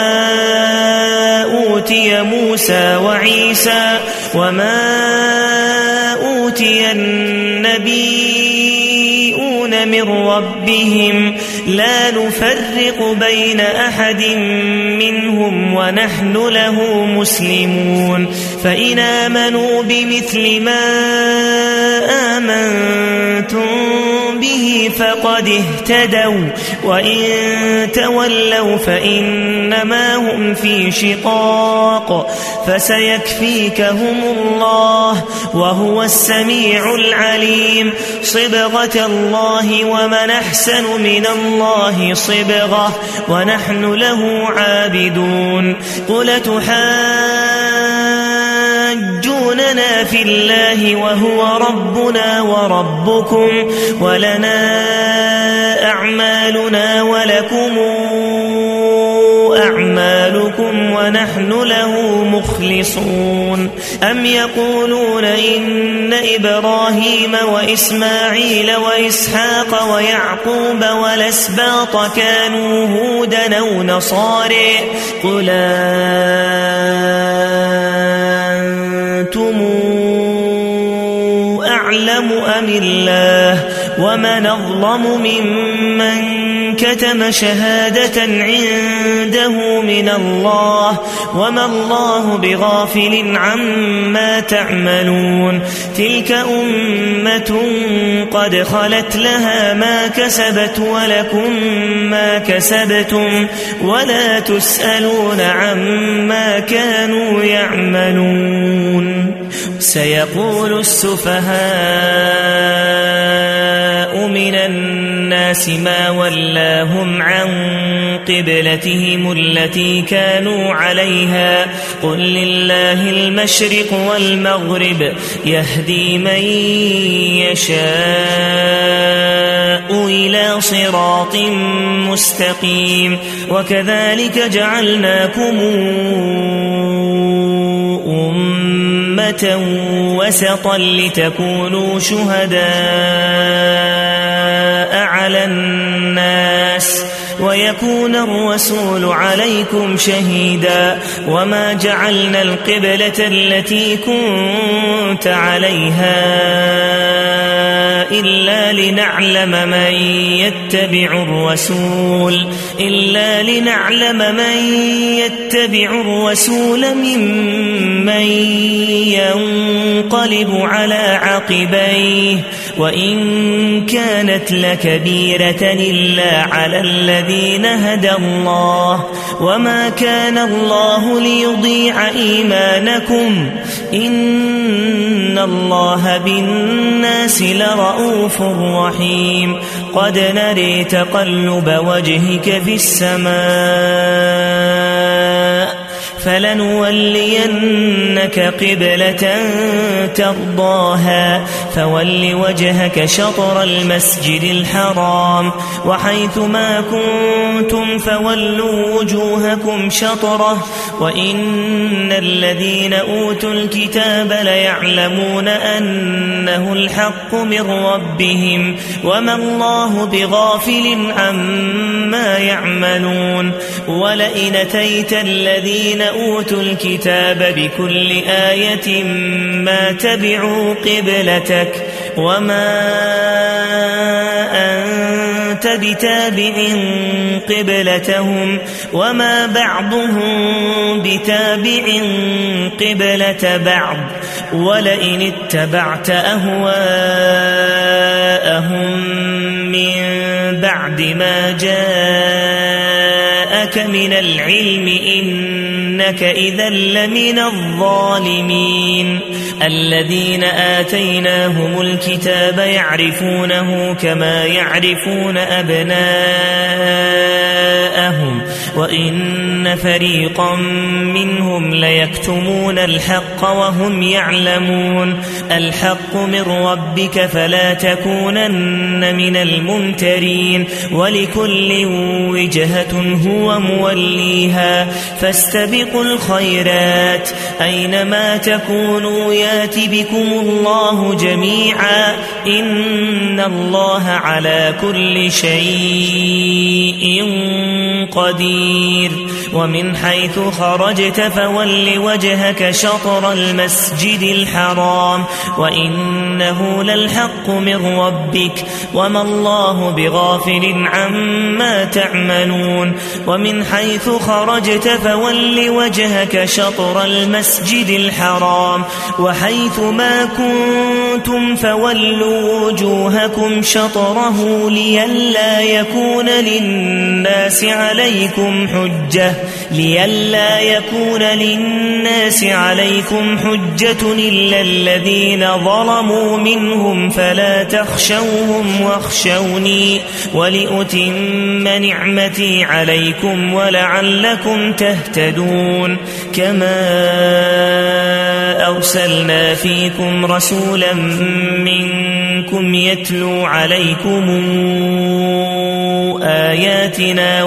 Speaker 1: أوتي موسى وعيسى وما أوتي النبيون من ربهم لا نفرق بين أحد منهم ونحن له مسلمون فإن آمنوا بمثل ما آمنتم به فقد اهتدوا وإن تولوا فإنما هم في شقاق فسيكفيكهم الله وهو السميع العليم صبغة الله ومن أحسن من الله صبغة ونحن له عابدون قل تحاجوننا في الله وهو ربنا وربكم ولنا أعمالنا ولكم أعمالكم ونحن له مخلصون أم يقولون إن إبراهيم وإسماعيل وإسحاق ويعقوب والأسباط كانوا هودا أو نصارى قل أنتم أعلم أم الله ومن أظلم ممن كتم شهادة عنده من الله وما الله بغافل عما تعملون تلك أمة قد خلت لها ما كسبت ولكم ما كسبتم ولا تسألون عما كانوا يعملون سيقول السفهاء من الناس ما ولاهم عن قبلتهم التي كانوا عليها قل لله المشرق والمغرب يهدي من يشاء إلى صراط مستقيم وكذلك جعلناكم أمة وسطا لتكونوا شهداء على الناس ويكون الرسول عليكم شهيدا وما جعلنا القبلة التي كنت عليها إلا لنعلم من يتبع الرسول ممن ينقلب على عقبيه وإن كانت لكبيرة إلا على الذين هدى الله وما كان الله ليضيع إيمانكم إن الله بالناس لرؤوف رحيم قد نري تقلب وجهك في السماء فلنولينك قبلة ترضاها فول وجهك شطر المسجد الحرام وحيث ما كنتم فولوا وجوهكم شطره وإن الذين أوتوا الكتاب ليعلمون أنه الحق من ربهم وما الله بغافل عما يعملون ولئن أتيت الذين أوتوا الكتاب بكل آية ما تبعوا قبلتك وما أنت بتابع قبلتهم وما بعضهم بتابع قبلة بعض ولئن اتبعت أهواءهم من بعد ما جاءك من العلم إنك إذا لمن الظالمين الذين آتيناهم الكتاب يعرفونه كما يعرفون أبناءهم وإن فريقا منهم ليكتمون الحق وهم يعلمون الحق من ربك فلا تكونن من الممترين ولكل وجهة هو موليها فاستبقوا الخيرات أينما تكونوا يات بكم الله جميعا إن الله على كل شيء قدير ومن حيث خرجت فول وجهك شطر المسجد الحرام وإنه للحق من ربك وما الله بغافل عما تعملون ومن حيث خرجت فول وجهك شطر المسجد الحرام وحيث ما كنتم فولوا وجوهكم شطره لئلا يكون للناس عليكم حجة إلا الذين ظلموا منهم فلا تخشوهم واخشوني ولأتم نعمتي عليكم ولعلكم تهتدون كما أرسلنا فيكم رسولا منكم يتلو عليكم آياتنا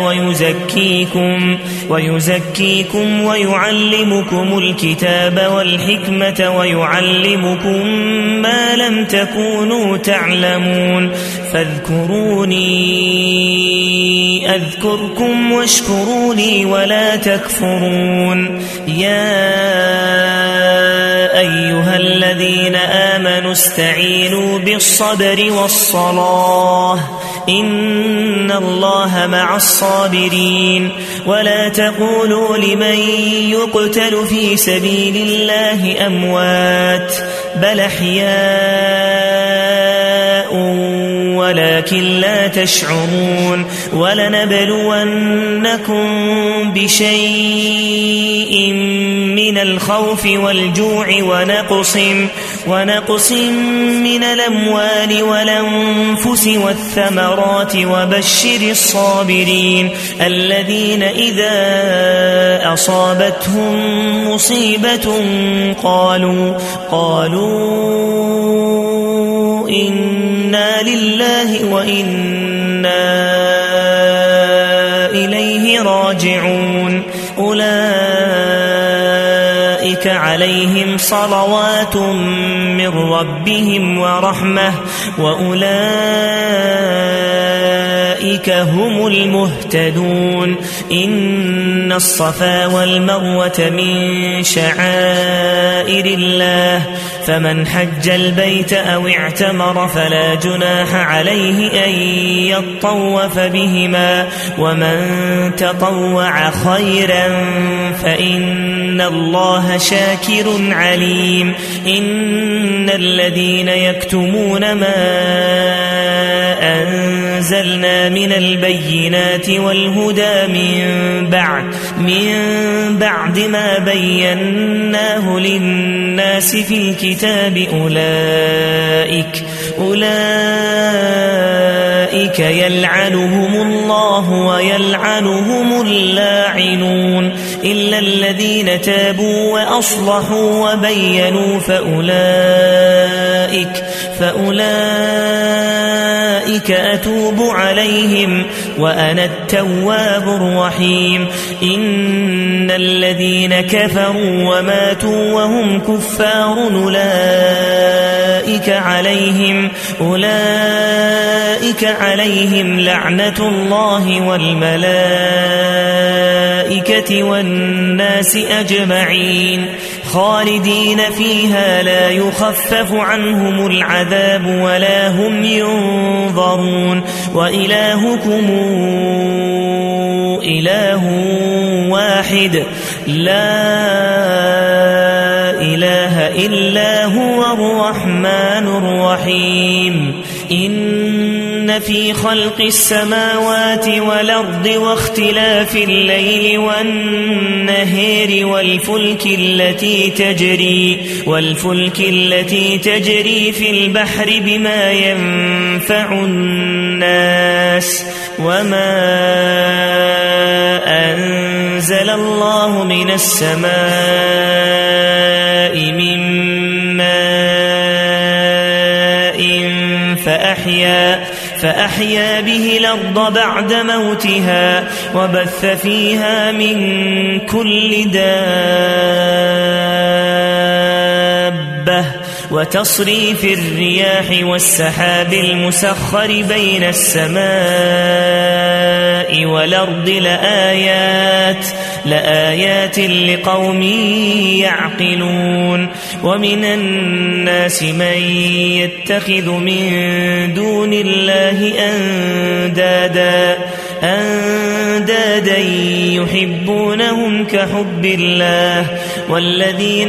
Speaker 1: ويزكيكم ويعلمكم الكتاب والحكمة ويعلمكم ما لم تكونوا تعلمون فاذكروني أذكركم واشكروني ولا تكفرون يا أيها الذين آمنوا استعينوا بالصبر والصلاة إن الله مع الصابرين ولا تقولوا لمن يقتل في سبيل الله أموات بل أحياء ولكن لا تشعرون ولنبلونكم بشيء من الخوف والجوع ونقص من الأموال والأنفس والثمرات وبشر الصابرين الذين إذا أصابتهم مصيبة قالوا إنا لله وإنا إليه راجعون أولئك عليهم صلوات من ربهم ورحمة وأولئك هم المهتدون إن الصفا والمروة من شعائر الله فمن حج البيت أو اعتمر فلا جناح عليه أن يطوف بهما ومن تطوع خيرا فإن الله شاكر عليم إن الذين يكتمون ما أنزلنا من البينات والهدى من بعد ما بيناه للناس في الكتاب أولئك يلعنهم الله ويلعنهم اللاعنون إلا الذين تابوا وأصلحوا وبينوا فأولئك أتوب عليهم وأنا التواب الرحيم إن الذين كفروا وماتوا وهم كفار أولئك عليهم لعنة الله والملائكة والناس أجمعين خالدين فيها لا يخفف عنهم العذاب ولا هم ينظرون وإلهكم إله واحد لا إله إلا هو الرحمن الرحيم إن في خلق السماوات والأرض واختلاف الليل والنهار والفلك التي تجري في البحر بما ينفع الناس وما أنزل الله من السماء من ماء فأحيا به الأرض بعد موتها وبث فيها من كل دابة وتصريف الرياح والسحاب المسخر بين السماء والأرض لآيات لقوم يعقلون. ومن الناس من يتخذ من دون الله أندادا يحبونهم كحب الله والذين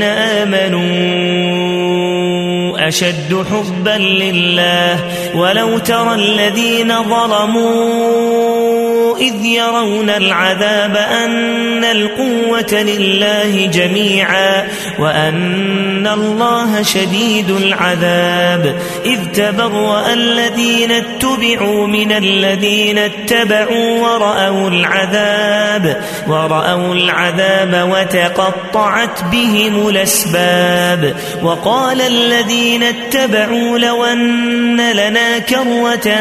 Speaker 1: آمنوا أشد حبا لله. ولو ترى الذين ظلموا إذ يرون العذاب أن القوة لله جميعا وأن الله شديد العذاب إذ تبرأ الذين اتبعوا من الذين اتبعوا ورأوا العذاب وتقطعت بهم الأسباب. وقال الذين اتبعوا لو أن لنا كروة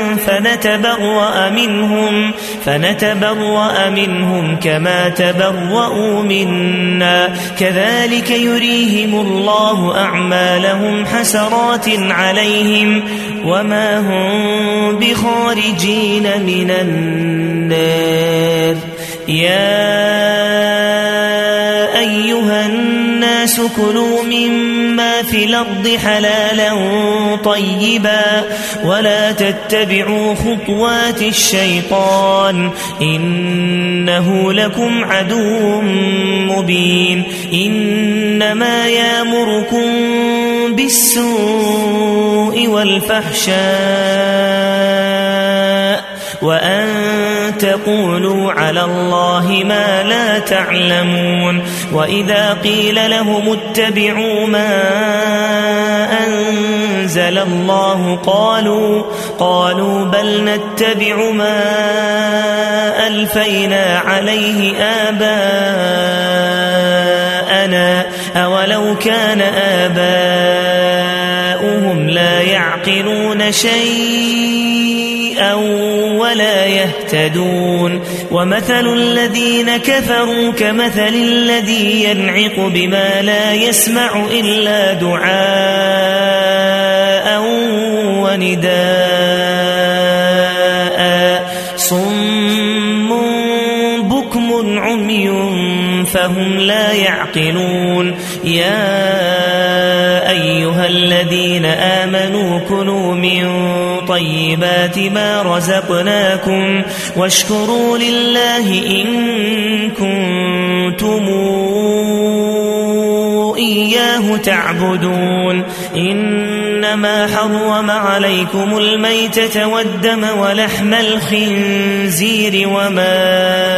Speaker 1: فنتبرأ منهم كما تبرؤوا منا كذلك يريهم الله أعمالهم حسرات عليهم وما هم بخارجين من النار. يا أيها الناس كلوا مما في الأرض حلالا طيبا ولا تتبعوا خطوات الشيطان إنه لكم عدو مبين. إنما يأمركم بالسوء والفحشاء وأن تقولوا على الله ما لا تعلمون. وإذا قيل لهم اتبعوا ما أنزل الله قالوا بل نتبع ما ألفينا عليه آباءنا أولو كان آباؤهم لا يعقلون شيئا ولا يهتدون. ومثل الذين كفروا كمثل الذي ينعق بما لا يسمع إلا دعاء ونداء صم بكم عمي فهم لا يعقلون. يا أيها الذين آمنوا كلوا من طيبات ما رزقناكم واشكروا لله إن كنتم إياه تعبدون. إنما حرم عليكم الميتة والدم ولحم الخنزير وما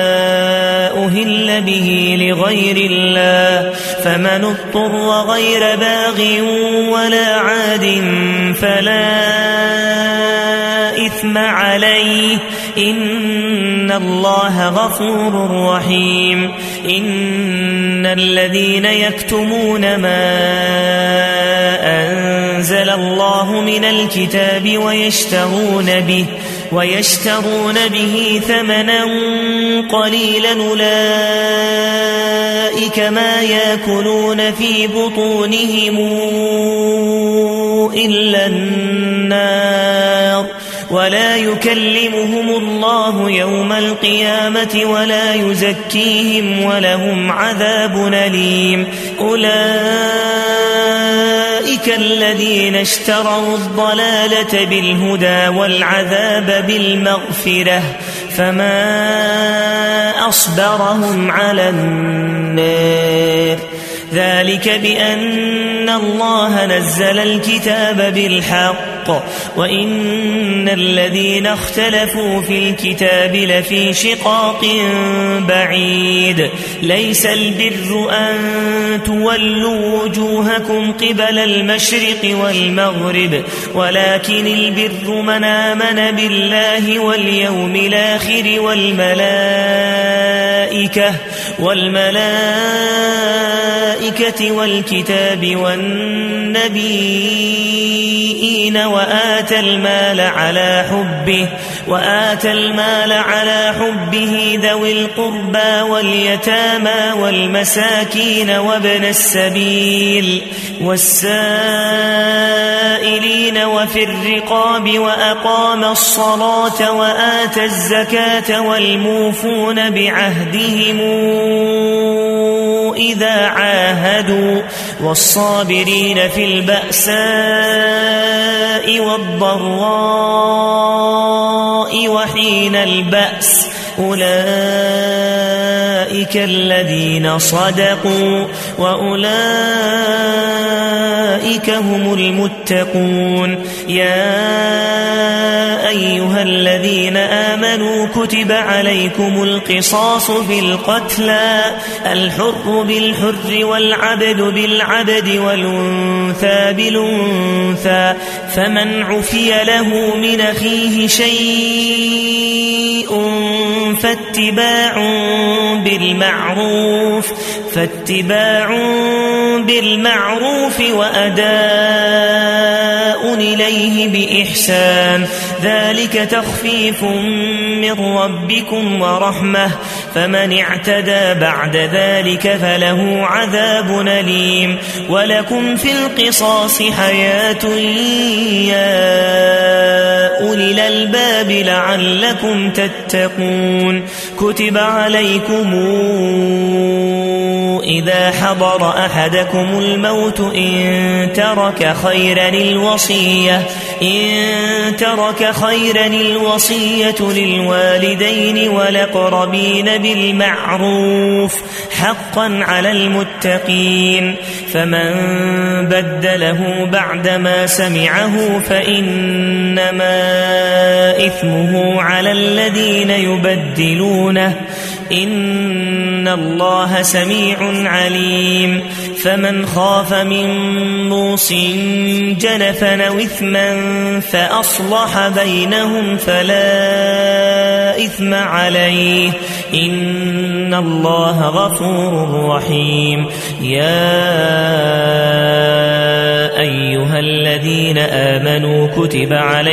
Speaker 1: أهل به لغير الله فمن اضطر غير باغ ولا عاد فلا إثم عليه إن الله غفور رحيم. إن الذين يكتمون ما أنزل الله من الكتاب ويشترون به ثمنا قليلا أولئك ما يأكلون في بطونهم إلا النار ولا يكلمهم الله يوم القيامة ولا يزكيهم ولهم عذاب أليم. أولئك الذين اشتروا الضلالة بالهدى والعذاب بالمغفرة فما أصبرهم على النار. ذلك بأن الله نزل الكتاب بالحق وإن الذين اختلفوا في الكتاب لفي شقاق بعيد. ليس البر أن تولوا وجوهكم قبل المشرق والمغرب ولكن البر من آمن بالله واليوم الآخر والملائكة والملائكة والكتاب والنبيين وآتى المال على حبه ذوي القربى واليتامى والمساكين وابن السبيل والسائلين وفي الرقاب وأقام الصلاة وآتى الزكاة والموفون بعهدهم إذا عاهدوا والصابرين في البأساء والضراء وحين البأس أولئك الذين صدقوا وأولئك هم المتقون. يا أيها الذين آمنوا كتب عليكم القصاص في القتلى الحر بالحر والعبد بالعبد والأنثى بالأنثى فمن عفي له من أخيه شيء فاتباع بالمعروف وأداء إليه بإحسان ذلك تخفيف من ربكم ورحمة فمن اعتدى بعد ذلك فله عذاب أليم. ولكم في القصاص حياة يا أولي الألباب لعلكم تتقون. كتب عليكم إذا حضر أحدكم الموت إن ترك خيرا الوصية للوالدين والأقربين بالمعروف حقا على المتقين فمن بدله بعدما سمعه فإنما إثمه على الذين يبدلونه إن الله سميع عليم. فمن خاف من موص جنفا أو إثما فأصلح بينهم فلا إثم عليه إن الله غفور رحيم. يا أيها الذين آمنوا كتب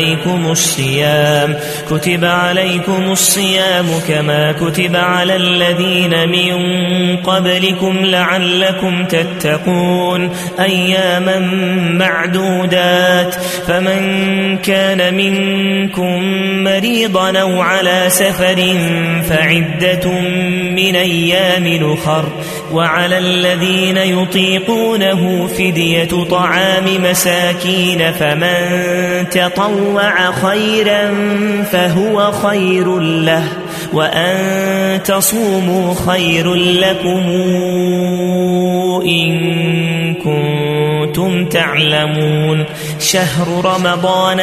Speaker 1: عليكم الصيام كما كتب على الذين من قبلكم لعلكم تتقون أياما معدودات فمن كان منكم مريضا أو على سفر فعدة من أيام أخر وعلى الذين يطيقونه فدية طعام مساكين فمن تطوع خيرا فهو خير له وأن تصوموا خير لكم إن كنتم تعلمون. شهر رمضان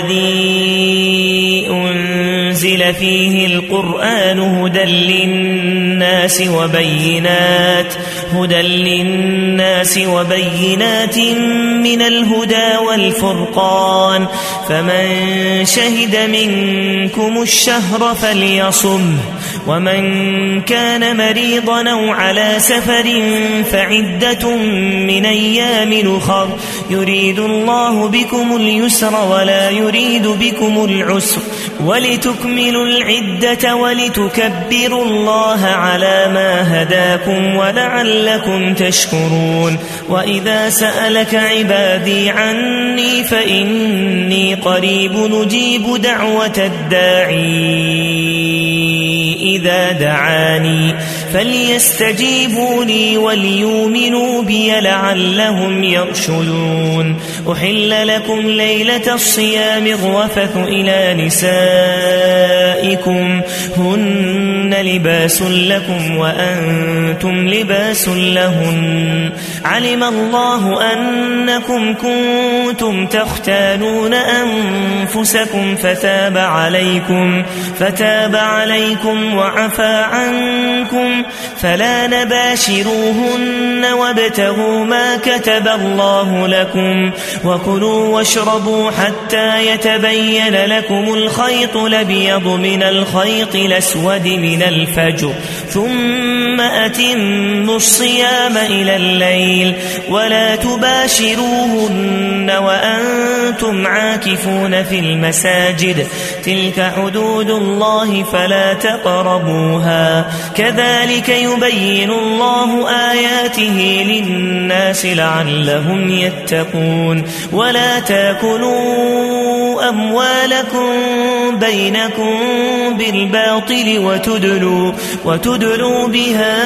Speaker 1: الذي أنزل فيه القرآن هدى للناس وبينات من الهدى والفرقان فمن شهد منكم الشهر فليصم ومن كان مريضا أو على سفر فعدة من أيام أخر يريد الله بكم اليسر ولا يريد بكم العسر ولتكملوا العدة ولتكبروا الله على ما هداكم ولعلكم تشكرون. وإذا سألك عبادي عني فإني قريب نجيب دعوة الداعي إذا دعاني فليستجيبوا لي وليؤمنوا بي لعلهم يرشدون. أحل لكم ليلة الصيام الرفث إلى نسائكم هن لباس لكم وأنتم لباس لهن علم الله أنكم كنتم تختانون أنفسكم فتاب عليكم وعفى عنكم فلا نباشروهن وابتغوا ما كتب الله لكم وكلوا واشربوا حتى يتبين لكم الخيط الأبيض من الخيط الأسود من الفجر ثم أتموا الصيام إلى الليل ولا تباشروهن وأنتم عاكفون في المساجد تلك حدود الله فلا تقربوها كذلك يبين الله آياته للناس لعلهم يتقون ولا تاكلوا أموالكم بينكم بالباطل وتدلوا بها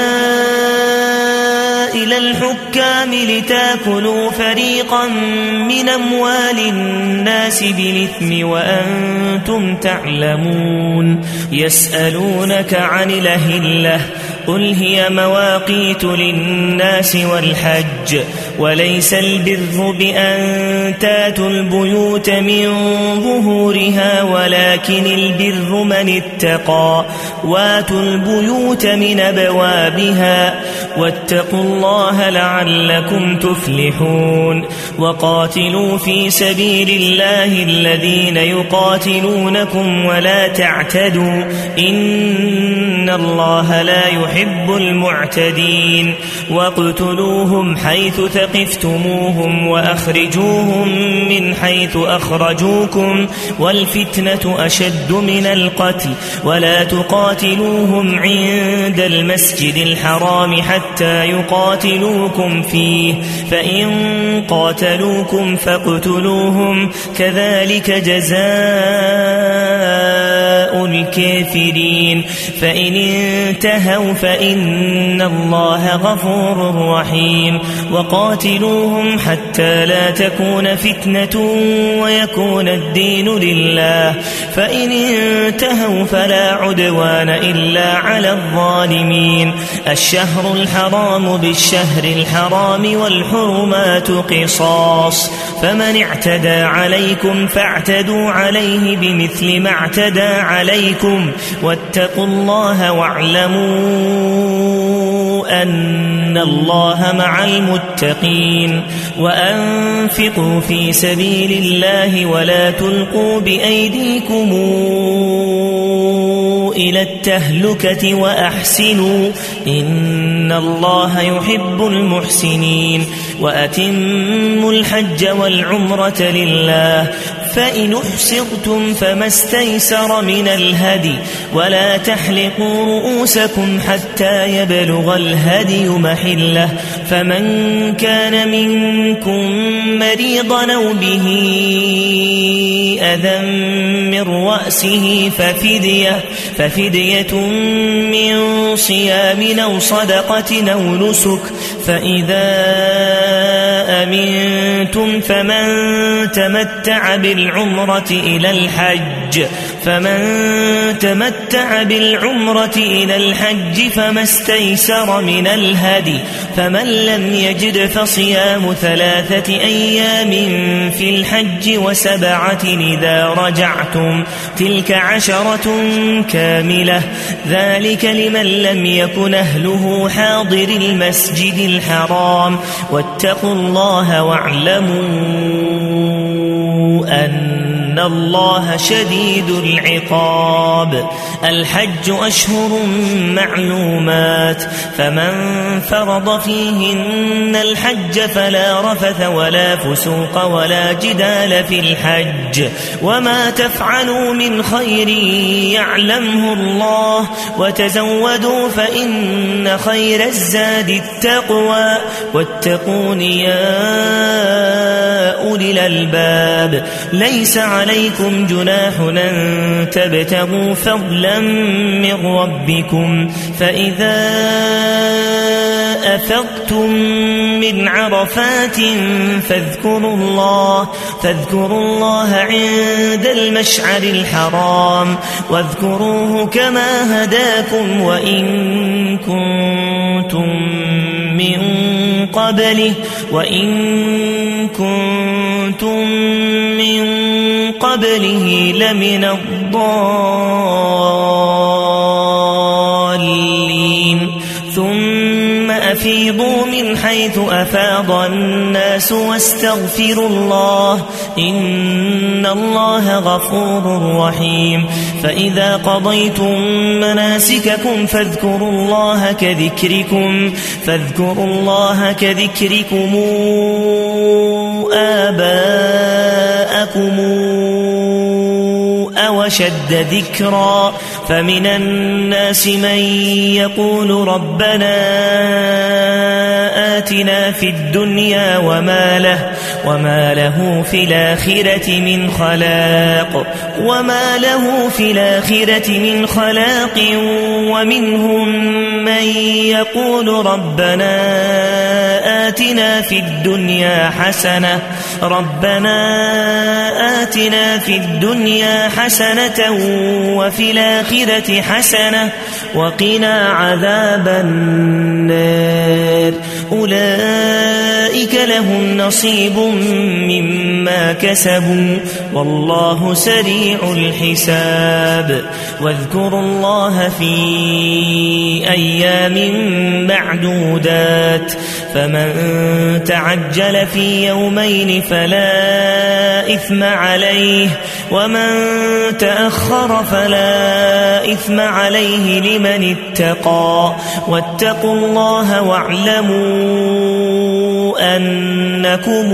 Speaker 1: إلى الحكام لتاكلوا فريقا من أموال الناس بالإثم وأنتم تعلمون يسألونك عن الأهلة قل هي مواقيت للناس والحج وليس البر بأن تاتوا البيوت من ظهورها ولكن البر من اتقى واتوا البيوت من أبوابها واتقوا الله لعلكم تفلحون وقاتلوا في سبيل الله الذين يقاتلونكم ولا تعتدوا إن الله لا يحب المعتدين واقتلوهم حيث ثقفتموهم وأخرجوهم من حيث أخرجوكم والفتنة أشد من القتل ولا تقاتلوهم عند المسجد الحرام حتى يقاتلوكم فيه فإن قاتلوكم فاقتلوهم كذلك جزاء الكافرين فإن انتهوا فإن الله غفور رحيم وقاتلوهم حتى لا تكون فتنة ويكون الدين لله فإن انتهوا فلا عدوان إلا على الظالمين الشهر الحرام بالشهر الحرام والحرمات قصاص فمن اعتدى عليكم فاعتدوا عليه بمثل ما اعتدى عليكم واتقوا الله واعلموا أن الله مع المتقين وأنفقوا في سبيل الله ولا تلقوا بأيديكم إلى التهلكة وأحسنوا إن الله يحب المحسنين وأتموا الحج والعمرة لله فإن احصرتم فما استيسر من الهدي ولا تحلقوا رؤوسكم حتى يبلغ الهدي محله فمن كان منكم مريضا أو به أذى من رأسه ففدية من صيام أو صدقة أو نسك فإذا أمنتم فمن تمتع بالعمرة إلى الحج فما استيسر من الهدي فمن لم يجد فصيام 3 أيام في الحج و7 إذا رجعتم تلك 10 كاملة ذلك لمن لم يكن أهله حاضر المسجد الحرام واتقوا الله واعلموا أن الله شديد العقاب الحج أشهر معلومات فمن فرض فيهن الحج فلا رفث ولا فسوق ولا جدال في الحج وما تفعلوا من خير يعلمه الله وتزودوا فإن خير الزاد التقوى واتقون يا أولي الألباب ليس عليكم جناح أن تبتغوا فضلا من ربكم فإذا أفضتم من عرفات فاذكروا الله عند المشعر الحرام واذكروه كما هداكم وإن كنتم من قبله لمن الضالين ثم أفيضوا من حيث أفاض الناس واستغفروا الله إن إن الله غفور رحيم. فإذا قضيتم مناسككم فاذكروا الله كذكركم آباءكم أو أشد ذكرا. فمن الناس من يقول ربنا آتنا في الدنيا وما له في الآخرة من خلاق ومنهم من يقول ربنا آتنا في الدنيا حسنة وفي الآخرة حسنة وقنا عذاب النار. أولئك لهم نصيب مما كسبوا والله سريع الحساب. واذكروا الله في أيام معدودات فمن تعجل في يومين فلا إثم عليه ومن تأخر فلا إثم عليه لمن اتقى. واتقوا الله واعلموا أنكم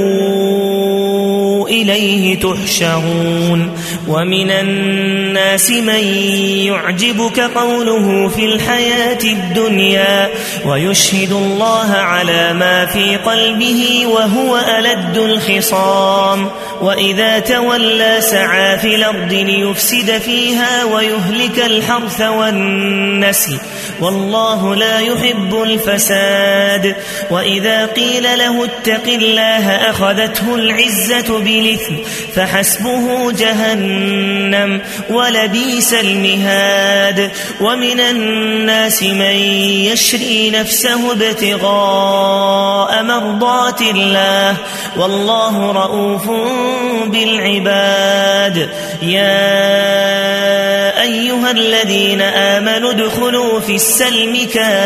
Speaker 1: إليه تحشرون. ومن الناس من يعجبك قوله في الحياة الدنيا ويشهد الله على ما في قلبه وهو ألد الخصام. وإذا تولى سعى في الأرض ليفسد فيها ويهلك الحرث والنسل والله لا يحب الفساد. وإذا قيل له اتق الله أخذته العزة بالإثم فحسبه جهنم ولبئس المهاد. ومن الناس من يشري نفسه ابتغاء مرضات الله والله رؤوف بالعباد. يا أيها الذين آمنوا ادخلوا في السلم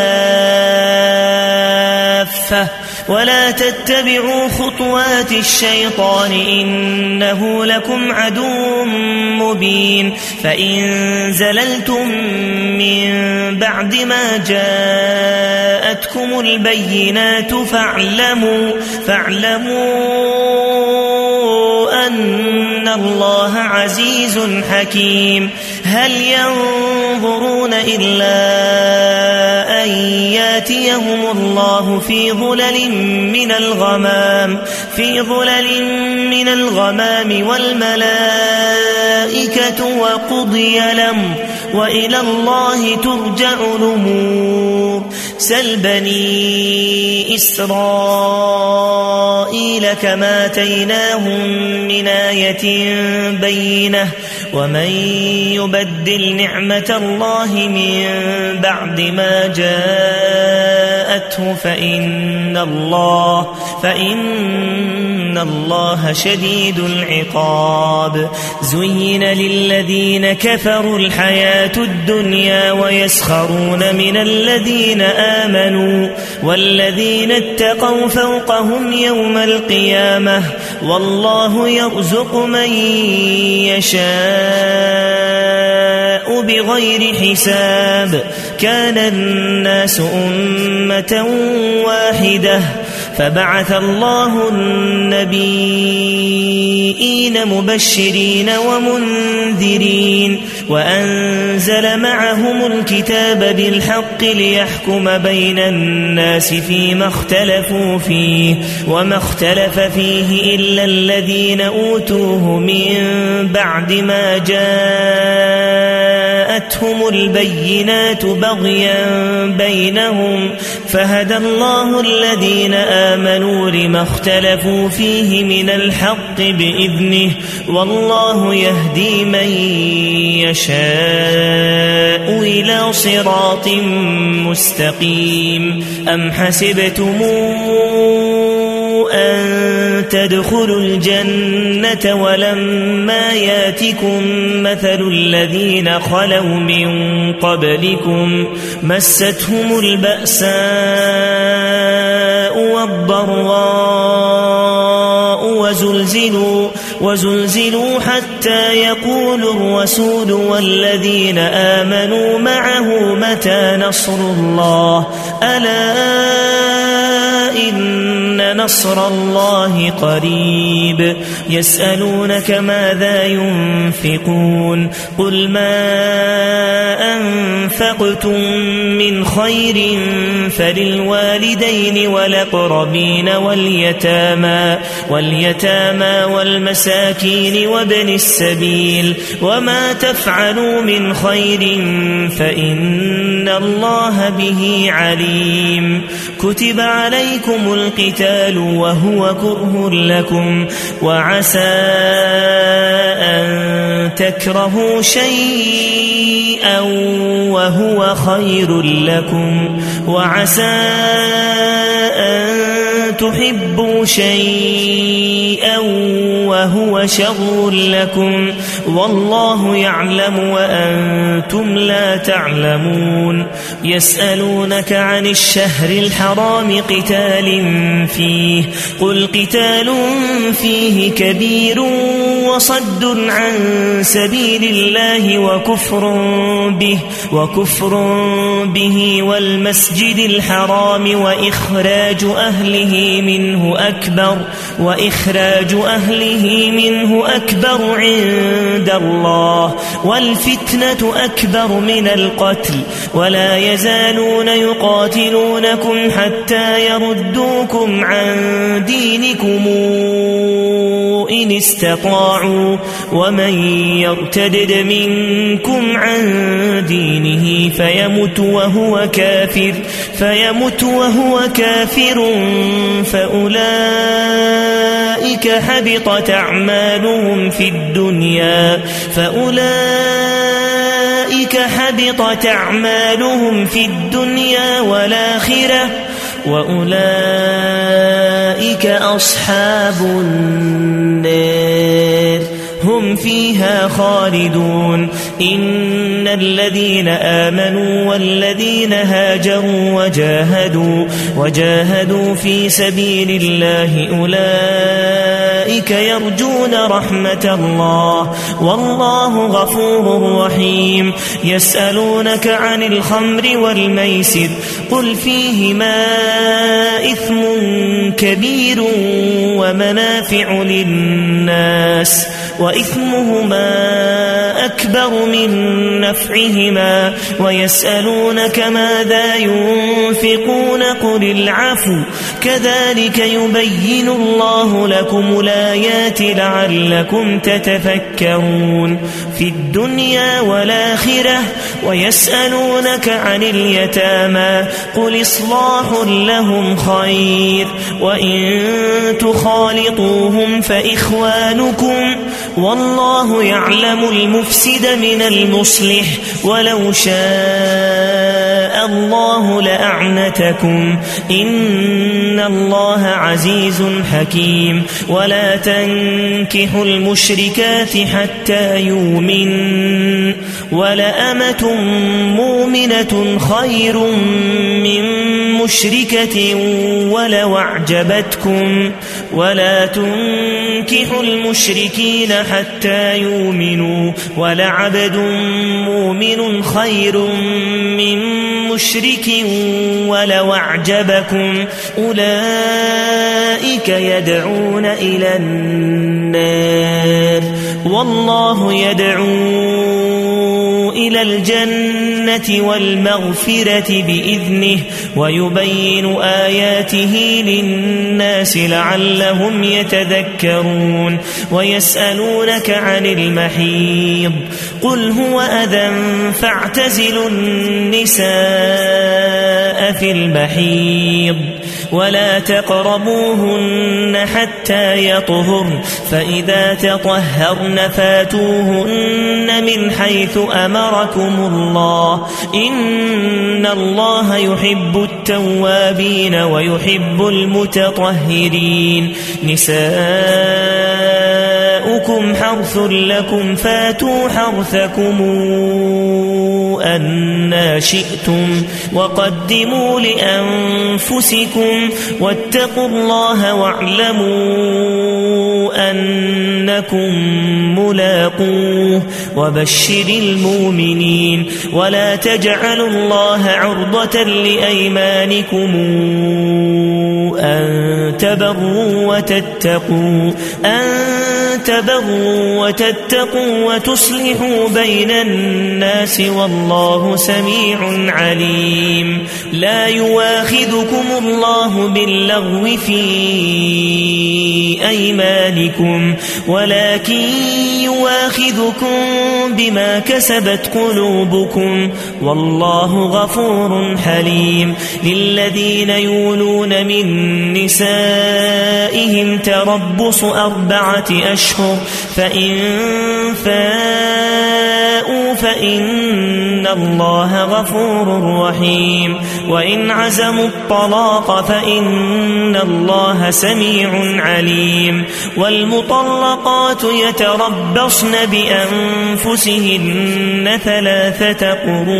Speaker 1: كافة ولا تتبعوا خطوات الشيطان إنه لكم عدو مبين. فإن زللتم من بعد ما جاءتكم البينات فاعلموا أن الله عزيز حكيم. هل ينظرون إلا أن ياتيهم الله في ظلل من الغمام والملائكة وقضي الأمر وإلى الله ترجع الأمور. سل بني إسرائيل كما آتيناهم من آية بينة ومن يبدل نعمة الله من بعد ما جاءته فإن الله شديد العقاب. زين للذين كفروا الحياة الدنيا ويسخرون من الذين آمنوا والذين اتقوا فوقهم يوم القيامة والله يرزق من يشاء بغير حساب. كان الناس أمة واحدة فبعث الله النبيين مبشرين ومنذرين وأنزل معهم الكتاب بالحق ليحكم بين الناس فيما اختلفوا فيه وما اختلف فيه إلا الذين أوتوه من بعد ما جاءتهم البينات بغيا بينهم فهدى الله الذين آمنوا لما اختلفوا فيه من الحق بإذنه والله يهدي من يشاء إلى صراط مستقيم. أم حسبتم أن تدخلوا الجنة ولما ياتكم مثل الذين خلوا من قبلكم مستهم البأساء والضراء وزلزلوا حتى يقول الرسول والذين آمنوا معه متى نصر الله ألا إن نصر الله قريب يسألونك ماذا ينفقون قل ما أنفقتم من خير فللوالدين والأقربين واليتامى والمساكين وابن السبيل وما تفعلوا من خير فإن الله به عليم كتب عليكم القتال وهو كره لكم وعسى أن تكرهوا شيئا وهو خير لكم وعسى أن تحبوا شيئا وهو شر لكم والله يعلم وأنتم لا تعلمون يسألونك عن الشهر الحرام قتال فيه قل قتال فيه كبير وصد عن سبيل الله وكفر به والمسجد الحرام وإخراج أهله منه أكبر عند الله والفتنة أكبر من القتل ولا يزالون يقاتلونكم حتى يردوكم عن دينكم إن استطاعوا ومن يرتدد منكم عن دينه فيمت وهو كافر فأولئك حبطت أعمالهم في الدنيا والآخرة وأولئك أصحاب النار هم فيها خالدون إن الذين آمنوا والذين هاجروا وجاهدوا في سبيل الله أولئك يرجون رحمة الله والله غفور رحيم يسألونك عن الخمر والميسر قل فيهما إثم كبير ومنافع للناس وإثمهما أكبر من نفعهما ويسألونك ماذا ينفقون قل العفو كذلك يبين الله لكم الآيات لعلكم تتفكرون في الدنيا والآخرة ويسألونك عن اليتامى قل إصلاح لهم خير وإن تخالطوهم فإخوانكم والله يعلم المفسد من المصلح ولو شاء الله لأعنتكم إن الله عزيز حكيم ولا تنكحوا المشركات حتى يؤمن ولأمة مؤمنة خير من مشركة ولو أعجبتكم ولا تنكحوا المشركين حتى يؤمنوا ولعبد مؤمن خير من مشرك ولو أعجبكم أولئك يدعون إلى النار والله يدعو إلى الجنة والمغفرة بإذنه ويبين آياته للناس لعلهم يتذكرون ويسألونك عن المحيض قل هو أذى فاعتزلوا النساء في المحيض ولا تقربوهن حتى يطهرن فإذا تطهرن فاتوهن من حيث أمركم الله إن الله يحب التوابين ويحب المتطهرين نساؤكم حرث لكم فاتوا حرثكم أنى شئتم وقدموا لأنفسكم واتقوا الله واعلموا أنكم ملاقوه وبشر المؤمنين. ولا تجعلوا الله عرضة لأيمانكم أن تبروا وتتقوا وتصلحوا بين الناس والله سميع عليم. لا يواخذكم الله باللغو في أيمانكم ولكن يواخذكم بما كسبت قلوبكم والله غفور حليم. للذين يولون من نسائهم تربص 4 أشهر فإن فاءوا فإن الله غفور رحيم. وإن عزموا الطلاق فإن الله سميع عليم. والمطلقات يتربصن بأنفسهن 3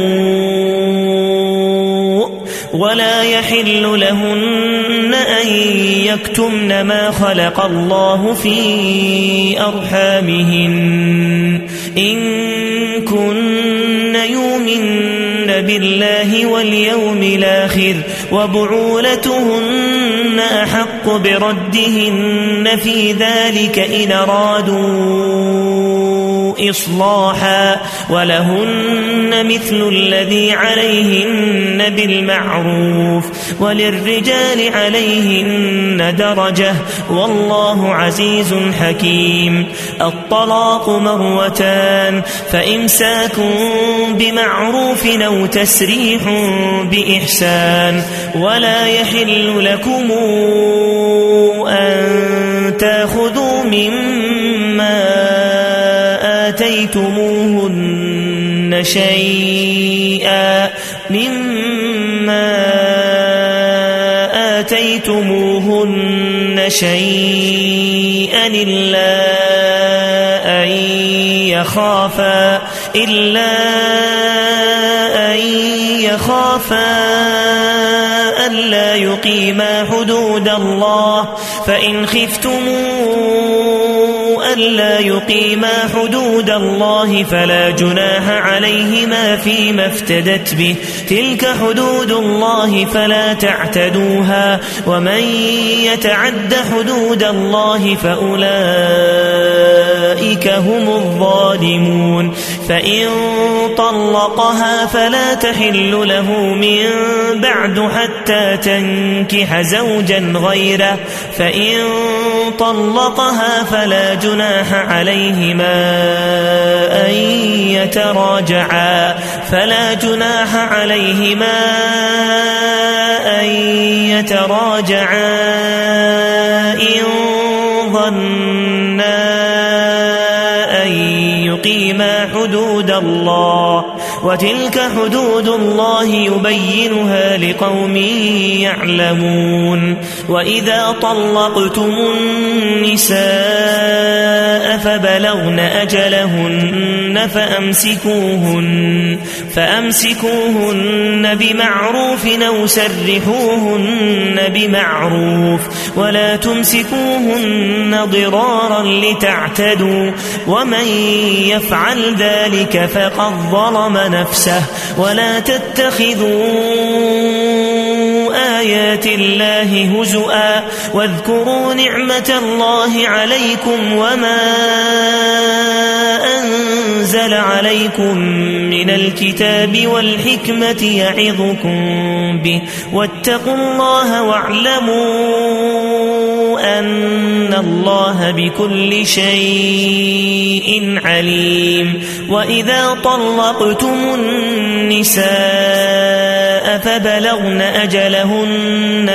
Speaker 1: قروء ولا يحل لهن أن يكتمن ما خلق الله في أرحامهن إن كن يؤمن بالله واليوم الآخر وبعولتهن أحق بردهن في ذلك إن أرادوا إصلاحا ولهن مثل الذي عليهن بالمعروف وللرجال عليهن درجة والله عزيز حكيم. الطلاق 2 فإمساك بمعروف أو تسريح بإحسان. ولا يحل لكم أن تأخذوا مما آتيتموهن شيئا إلا أن يخافا ألا يقيما حدود الله فإن خفتم ألا يقيما حدود الله فلا جناح عليهما فيما افتدت به تلك حدود الله فلا تعتدوها ومن يتعد حدود الله فأولئك هم الظالمون. فإن طلقها فلا تحل له من بعد حتى تنكح زوجا غيره فإن طلقها فلا جناح عليهما أن يتراجعا إن ظنا أن يقيما حدود الله وتلك حدود الله يبينها لقوم يعلمون. وإذا طلقتم النساء فبلغن أجلهن فأمسكوهن بمعروف أو سرحوهن بمعروف ولا تمسكوهن ضرارا لتعتدوا ومن يفعل ذلك فقد ظلم نفسه. ولا تتخذوا آيات الله هزؤا واذكروا نعمة الله عليكم وما أنزل عليكم من الكتاب والحكمة يعظكم به واتقوا الله واعلموا أن الله بكل شيء عليم. وإذا طلقتم النساء فبلغن أجلهن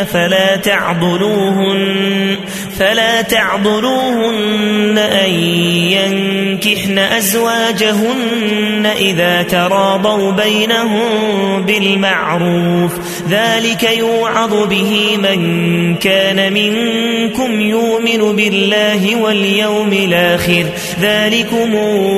Speaker 1: فلا تعضلوهن أن ينكحن أزواجهن إذا تراضوا بينهم بالمعروف ذلك يوعظ به من كان منكم يؤمن بالله واليوم الآخر ذلكم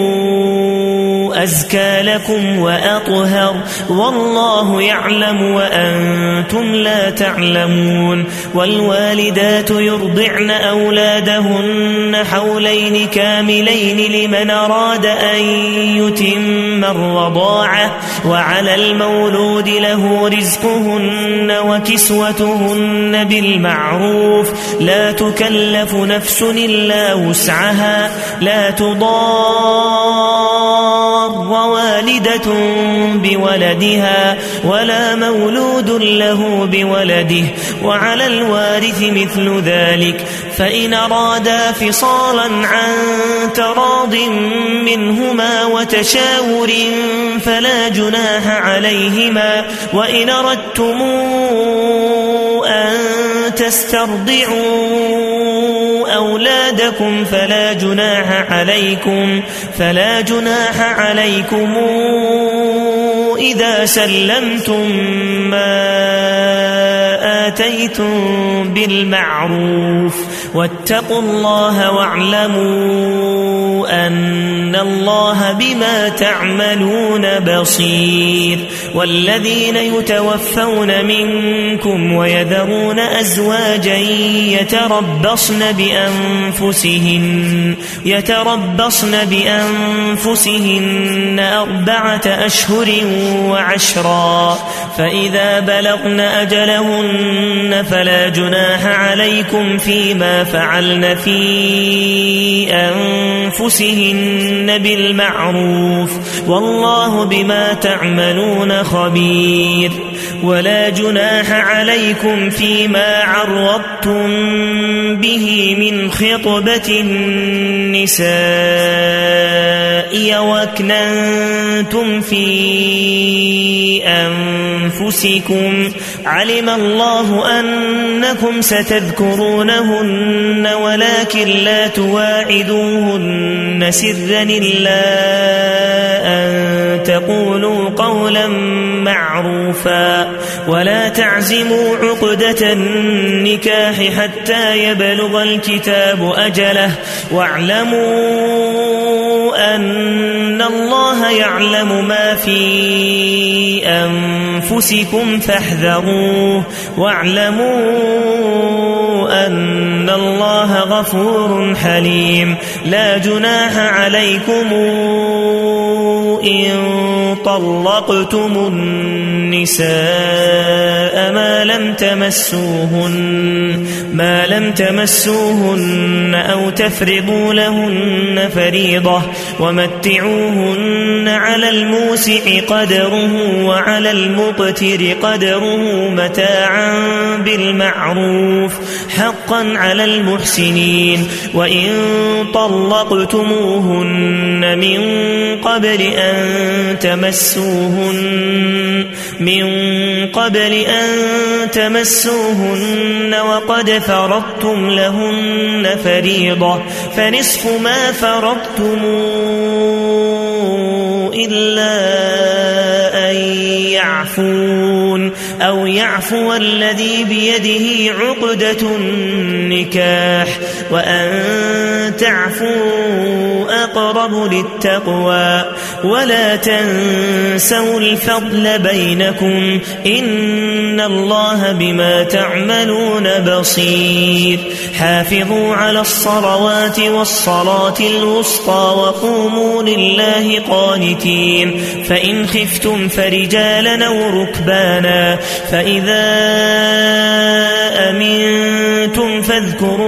Speaker 1: أزكى لكم وأطهر والله يعلم وأنتم لا تعلمون والوالدات يرضعن أولادهن حولين كاملين لمن أراد أن يتم الرضاعة وعلى المولود له رزقهن وكسوتهن بالمعروف لا تكلف نفس إلا وسعها لا تضار والدة بولدها ولا مولود له بولده وعلى الوارث مثل ذلك فإن أرادا فصالا عن تراض منهما وتشاور فلا جناح عليهما وإن أردتم أن تسترضعوا أولادكم فلا جناح عليكم إذا سلمتم ما آتيتم بالمعروف واتقوا الله واعلموا أن الله بما تعملون بصير والذين يتوفون منكم ويذرون أزواجا يتربصن بأنفسهن 4 أشهر وعشرا فإذا بلغن أجلهن فلا جناح عليكم فيما فعلن في أنفسهن بالمعروف والله بما تعملون خبير ولا جناح عليكم فيما عرضتم به من خطبة النساء وأكننتم في أنفسكم علم الله أنكم ستذكرونهن ولكن لا تواعدوهن سرا إلا أن تقولوا قولا معروفا ولا تعزموا عقدة النكاح حتى يبلغ الكتاب أجله واعلموا أن الله يعلم ما في أنفسكم فاحذروه واعلموا أن الله غفور حليم لا جناح عليكم إن طلقتم النساء ما لم تمسوهن أو تفرضوا لهن فريضة ومتعوهن على الموسع قدره وعلى المقتر قدره متاعا بالمعروف حقا على المحسنين وإن طلقتموهن من قبل أن تمسوهن وقد فرضتم لهن فريضة فنصف ما فرضتم إلا أن يعفون أو يعفو الذي بيده عقدة النكاح وأن تعفوا أقرب للتقوى ولا تنسوا الفضل بينكم إن الله بما تعملون بصير حافظوا على الصلوات والصلاة الوسطى وقوموا لله قانتين فإن خفتم فرجالا أو ركبانا فإذا أمنتم فاذكروا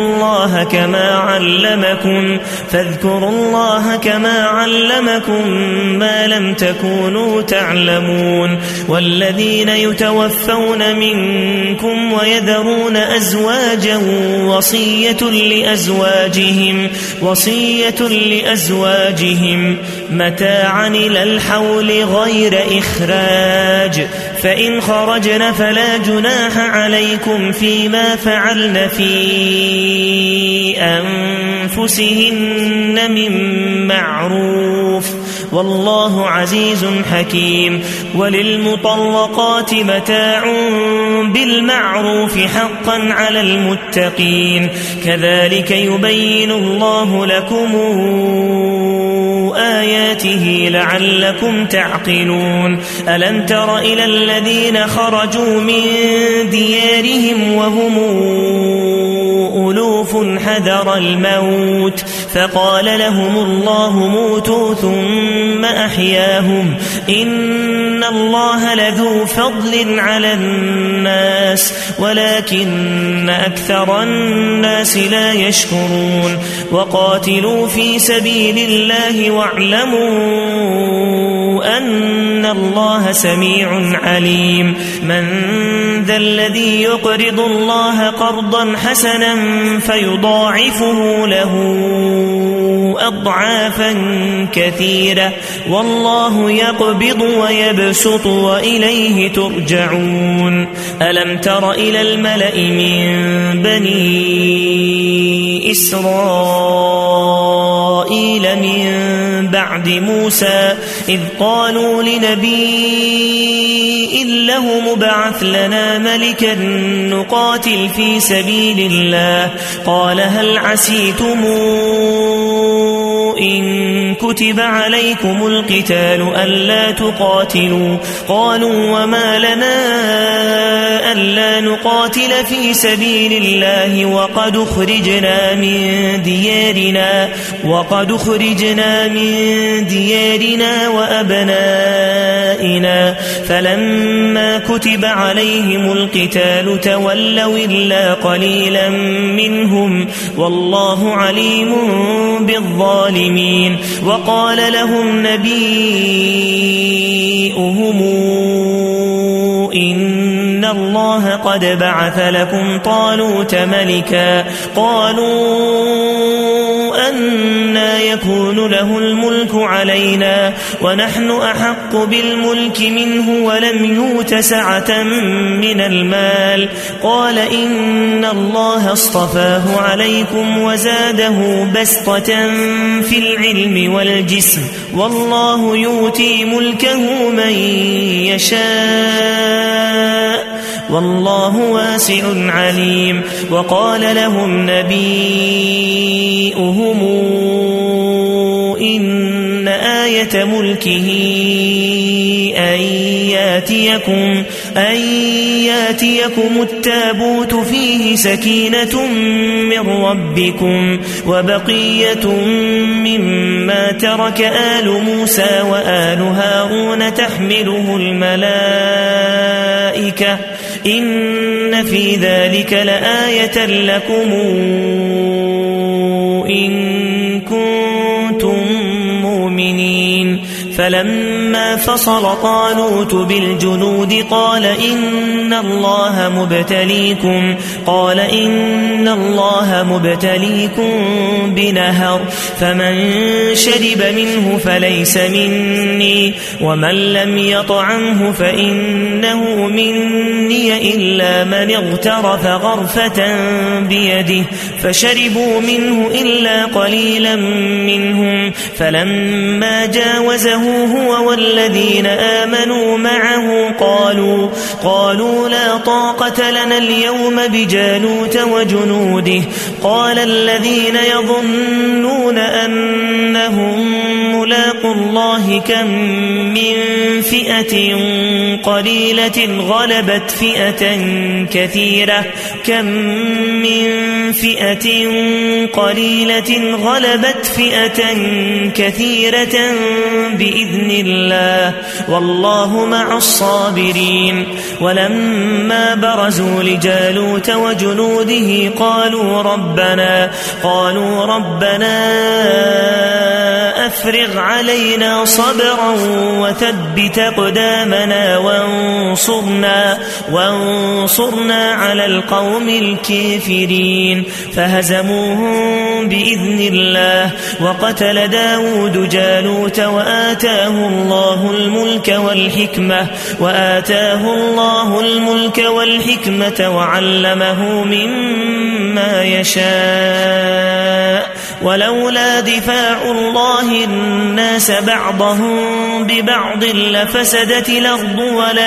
Speaker 1: الله كما علمكم ما لم تكونوا تعلمون والذين يتوفون منكم ويذرون أزواجا وصية لأزواجهم متاعا إلى الحول غير إخراج فإن خرجن فلا جناح عليكم فيما فعلن في أنفسهن من معروف والله عزيز حكيم وللمطلقات متاع بالمعروف حقا على المتقين كذلك يبين الله لكم آياته لعلكم تعقلون ألم تر إلى الذين خرجوا من ديارهم وهم ألوف حذر الموت فقال لهم الله موتوا ثم أحياهم إن الله لذو فضل على الناس ولكن أكثر الناس لا يشكرون وقاتلوا في سبيل الله واعلموا أن الله سميع عليم من ذا الذي يقرض الله قرضا حسنا فيضاعفه له أضعافا كثيرة والله يقبض ويبسط وإليه ترجعون ألم تر إلى الملأ من بني إسرائيل من بعد موسى إذ قالوا لنبي له مبعث لنا ملكا نقاتل في سبيل الله قال هل عسيتم إن كتب عليكم القتال ألا تقاتلوا قالوا وما لنا ألا نقاتل في سبيل الله وقد أخرجنا من ديارنا وأبنائنا فلما كتب عليهم القتال تولوا إلا قليلا منهم والله عليم بالظالمين وقال لهم نبيهم إن الله قد بعث لكم طالوت ملكا قالوا أنى يكون له الملك علينا ونحن أحق بالملك منه ولم يؤت سعة من المال قال إن الله اصطفاه عليكم وزاده بسطة في العلم والجسم والله يؤتي ملكه من يشاء والله واسع عليم وقال لهم نبيهم إن آية ملكه أن ياتيكم التابوت فيه سكينة من ربكم وبقية مما ترك آل موسى وآل هارون تحمله الملائكة إن في ذلك لآية لكم إن كنتم مؤمنين فلما فصل طالوت بالجنود قال إن الله مبتليكم بنهر فمن شرب منه فليس مني ومن لم يطعمه فإنه مني إلا من اغترف غرفة بيده فشربوا منه إلا قليلا منهم فلما جاوزه هو والذين آمنوا معه قالوا لا طاقة لنا اليوم بجالوت وجنوده قال الذين يظنون أنهم ملاقوا الله كم من فئة قليلة غلبت فئة كثيرة بإذن الله والله مع الصابرين. ولما برزوا لجالوت وجنوده قالوا ربنا أفرغ علينا صبرا وثبت أقدامنا وانصرنا على القوم الكافرين. فهزموهم بإذن الله وقتل داود جالوت وآتاه الله الملك والحكمة وعلمه مما يشاء. ولولا دفاع الله الناس بعضهم ببعض لفسدت الأرض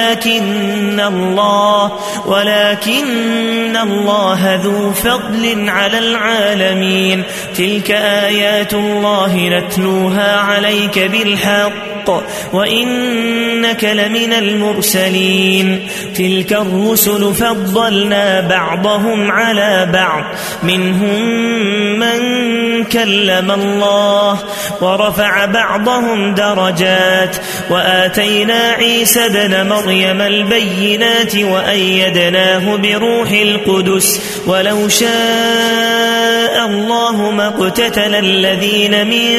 Speaker 1: ولكن الله ذو فضل على العالمين. تلك آيات الله نتلوها عليك بالحق وإنك لمن المرسلين. تلك الرسل فضلنا بعضهم على بعض منهم من كلم الله ورفع بعضهم درجات وآتينا عيسى ابن مريم البينات وأيدناه بروح القدس. ولو شاء الله ما اقتتل الذين من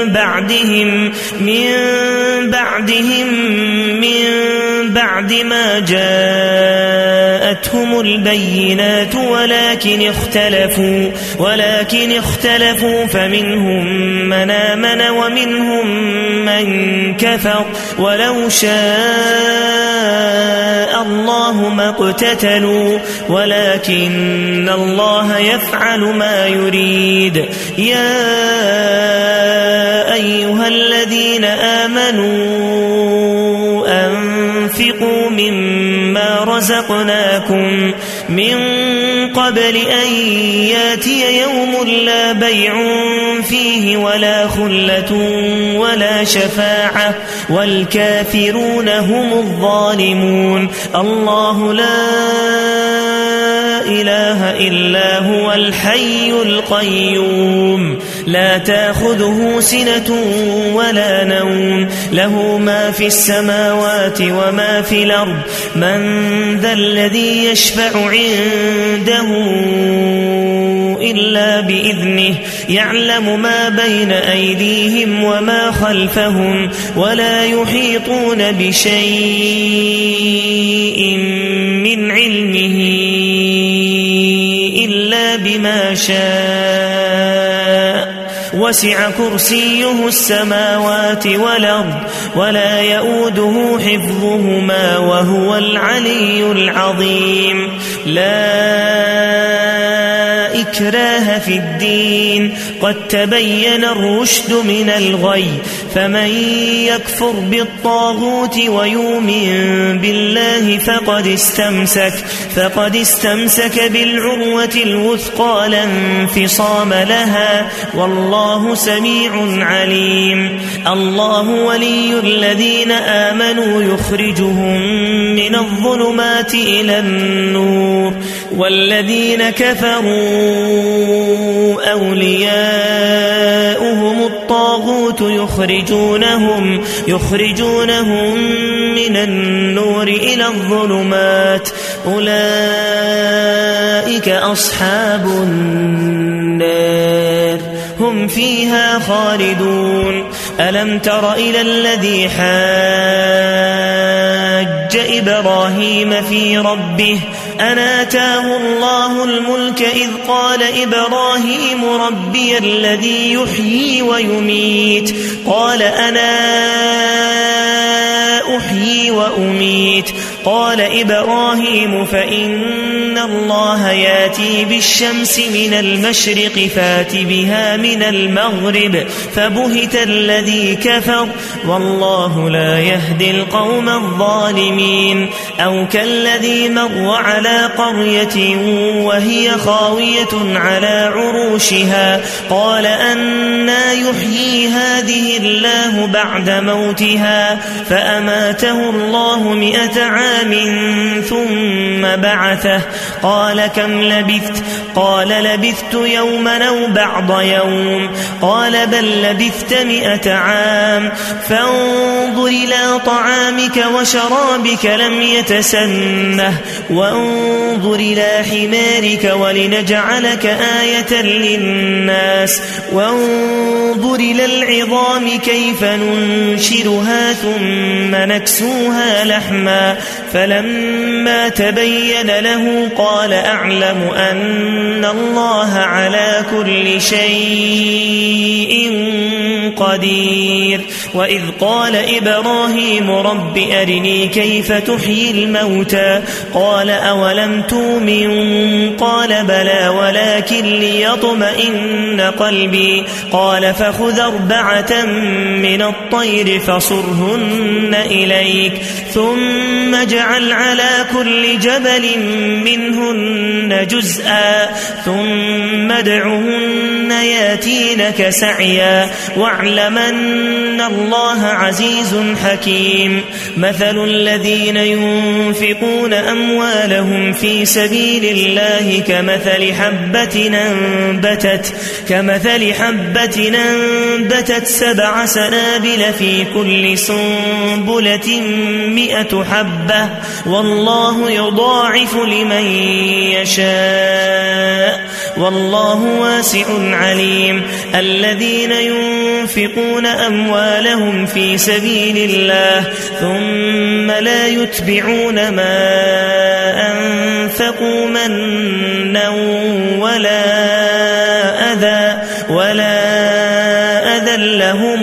Speaker 1: بعد ما جاءتهم البينات ولكن اختلفوا فمنهم من آمن ومنهم من كفر. ولو شاء الله ما اقتتلوا ولكن الله يفعل ما يريد. يا أيها الذين آمنوا أنفقوا مما رزقناكم من قبل أن ياتي يوم لا بيع فيه ولا خلة ولا شفاعة والكافرون هم الظالمون. الله لا إله إلا هو الحي القيوم لا تأخذه سنة ولا نوم له ما في السماوات وما في الأرض. من ذا الذي يشفع عنده إلا بإذنه يعلم ما بين أيديهم وما خلفهم ولا يحيطون بشيء من علمه إلا بما شاء. وسع كرسيه السماوات والأرض ولا يؤوده حفظهما وهو العلي العظيم. لا إكراه في الدين قد تبين الرشد من الغي. فمن يكفر بالطاغوت ويؤمن بالله فقد استمسك بالعروة الوثقى لا انفصام لها والله سميع عليم. الله ولي الذين آمنوا يخرجهم من الظلمات إلى النور والذين كفروا أولياؤهم الطاغوت يخرجونهم من النور إلى الظلمات أولئك أصحاب النار هم فيها خالدون. ألم تر إلى الذي حاج إبراهيم في ربه أن آتاه الله الملك إذ قال إبراهيم ربي الذي يحيي ويميت قال أنا أحيي وأميت قال إبراهيم فإن الله ياتي بالشمس من المشرق فات بها من المغرب فبهت الذي كفر والله لا يهدي القوم الظالمين. أو كالذي مر على قرية وهي خاوية على عروشها قال أنى يحيي هذه الله بعد موتها فأماته الله 100 عام عام ثم بعثه قال كم لبثت قال لبثت يوما أو بعض يوم قال بل لبثت 100 عام فانظر إلى طعامك وشرابك لم يتسنه وانظر إلى حمارك ولنجعلك آية للناس وانظر إلى العظام كيف ننشرها ثم نكسوها لحما فلما تبين له قال أعلم أن الله على كل شيء قدير وإذ قال إبراهيم رب أرني كيف تحيي الموتى قال أولم تؤمن قال بلى ولكن ليطمئن قلبي قال فخذ 4 من الطير فصرهن إليك ثم اجعل على كل جبل منهن جزءا ثم ادعهن ياتينك سعيا واعلم أن الله عزيز حكيم مثل الذين ينفقون أموالهم في سبيل الله كمثل حبة أنبتت 7 سنابل في كل سنبلة 100 حبة والله يضاعف لمن يشاء والله واسع عليم الذين ينفقون أموالهم في سبيل الله ثم لا يتبعون ما أنفقوا منا ولا أذى لهم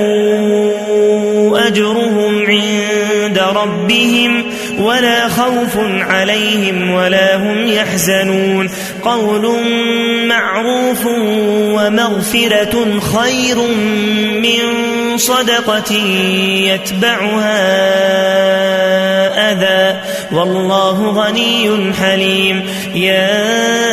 Speaker 1: أجرهم عند ربهم ولا خوف عليهم ولا هم يحزنون قول معروف ومغفرة خير من صدقة يتبعها أذى والله غني حليم يا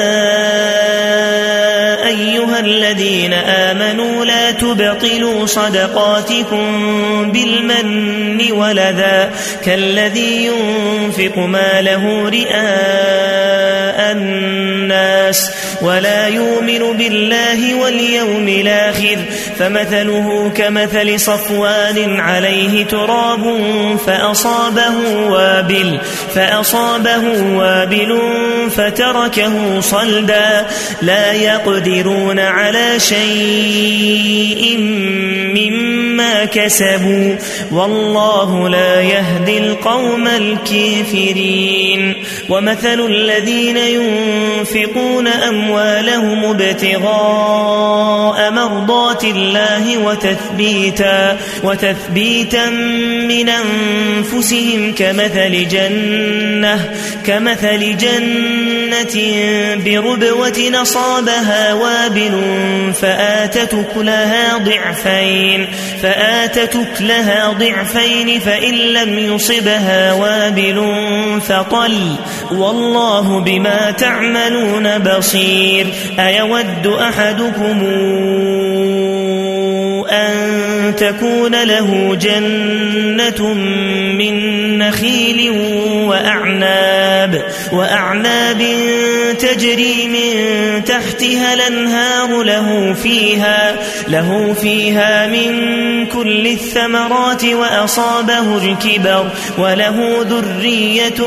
Speaker 1: أيها الذين آمنوا لا تبطلوا صدقاتكم بالمن والأذى كالذي ينفق ماله رئاء الناس ولا يؤمن بالله واليوم الآخر فمثله كمثل صفوان عليه تراب فأصابه وابل فتركه صلدا لا يقدرون على شيء مما كسبوا والله لا يهدي القوم الكافرين ومثل الذين ينفقون أموالهم ابتغاء مرضات الله وتثبيتا من أنفسهم كمثل جنة بربوة أصابها وابل فآتت أكلها ضعفين فإن لم يصبها وابل فطل والله بما تعملون بصير أيود أحدكم أن تكون له جنة من نخيل وأعناب تجري من تحتها الأنهار له فيها من كل الثمرات وأصابه الكبر وله ذرية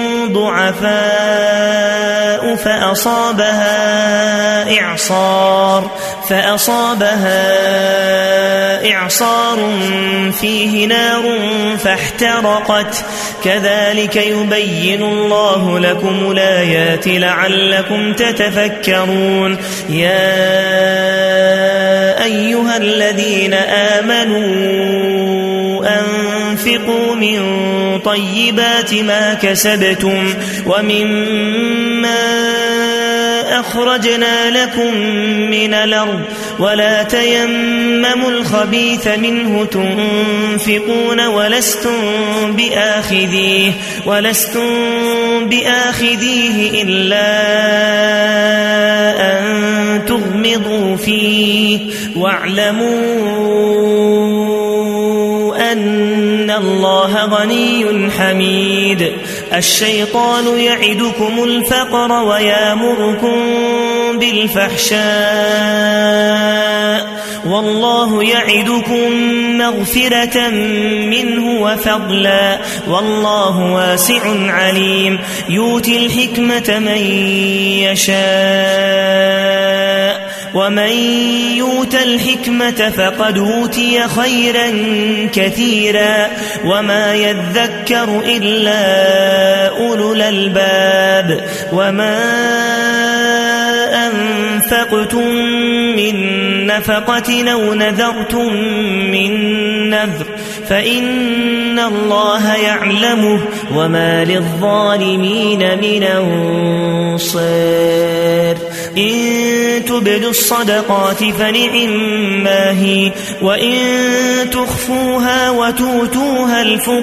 Speaker 1: ضعفاء فأصابها إعصار فيه نار فاحترقت كذلك يبين الله لكم الآيات لعلكم تتفكرون يا أيها الذين آمنوا أنفقوا من طيبات ما كسبتم ومما أخرجنا لكم من الأرض ولا تيمموا الخبيث منه تنفقون ولستم بآخذيه إلا أن تغمضوا فيه واعلموا أن الله غني حميد. الشيطان يعدكم الفقر ويأمركم بالفحشاء والله يعدكم مغفرة منه وفضلا والله واسع عليم. يؤتي الحكمة من يشاء ومن يؤت الحكمة فقد أوتي خيرا كثيرا وما يذكر إلا أولو الألباب. وما أنفقتم من نفقة أو نذرتم من نذر فإن الله يعلمه وما للظالمين من أنصار. إن تبدوا الصدقات فنعما هي وإن تخفوها وتؤتوها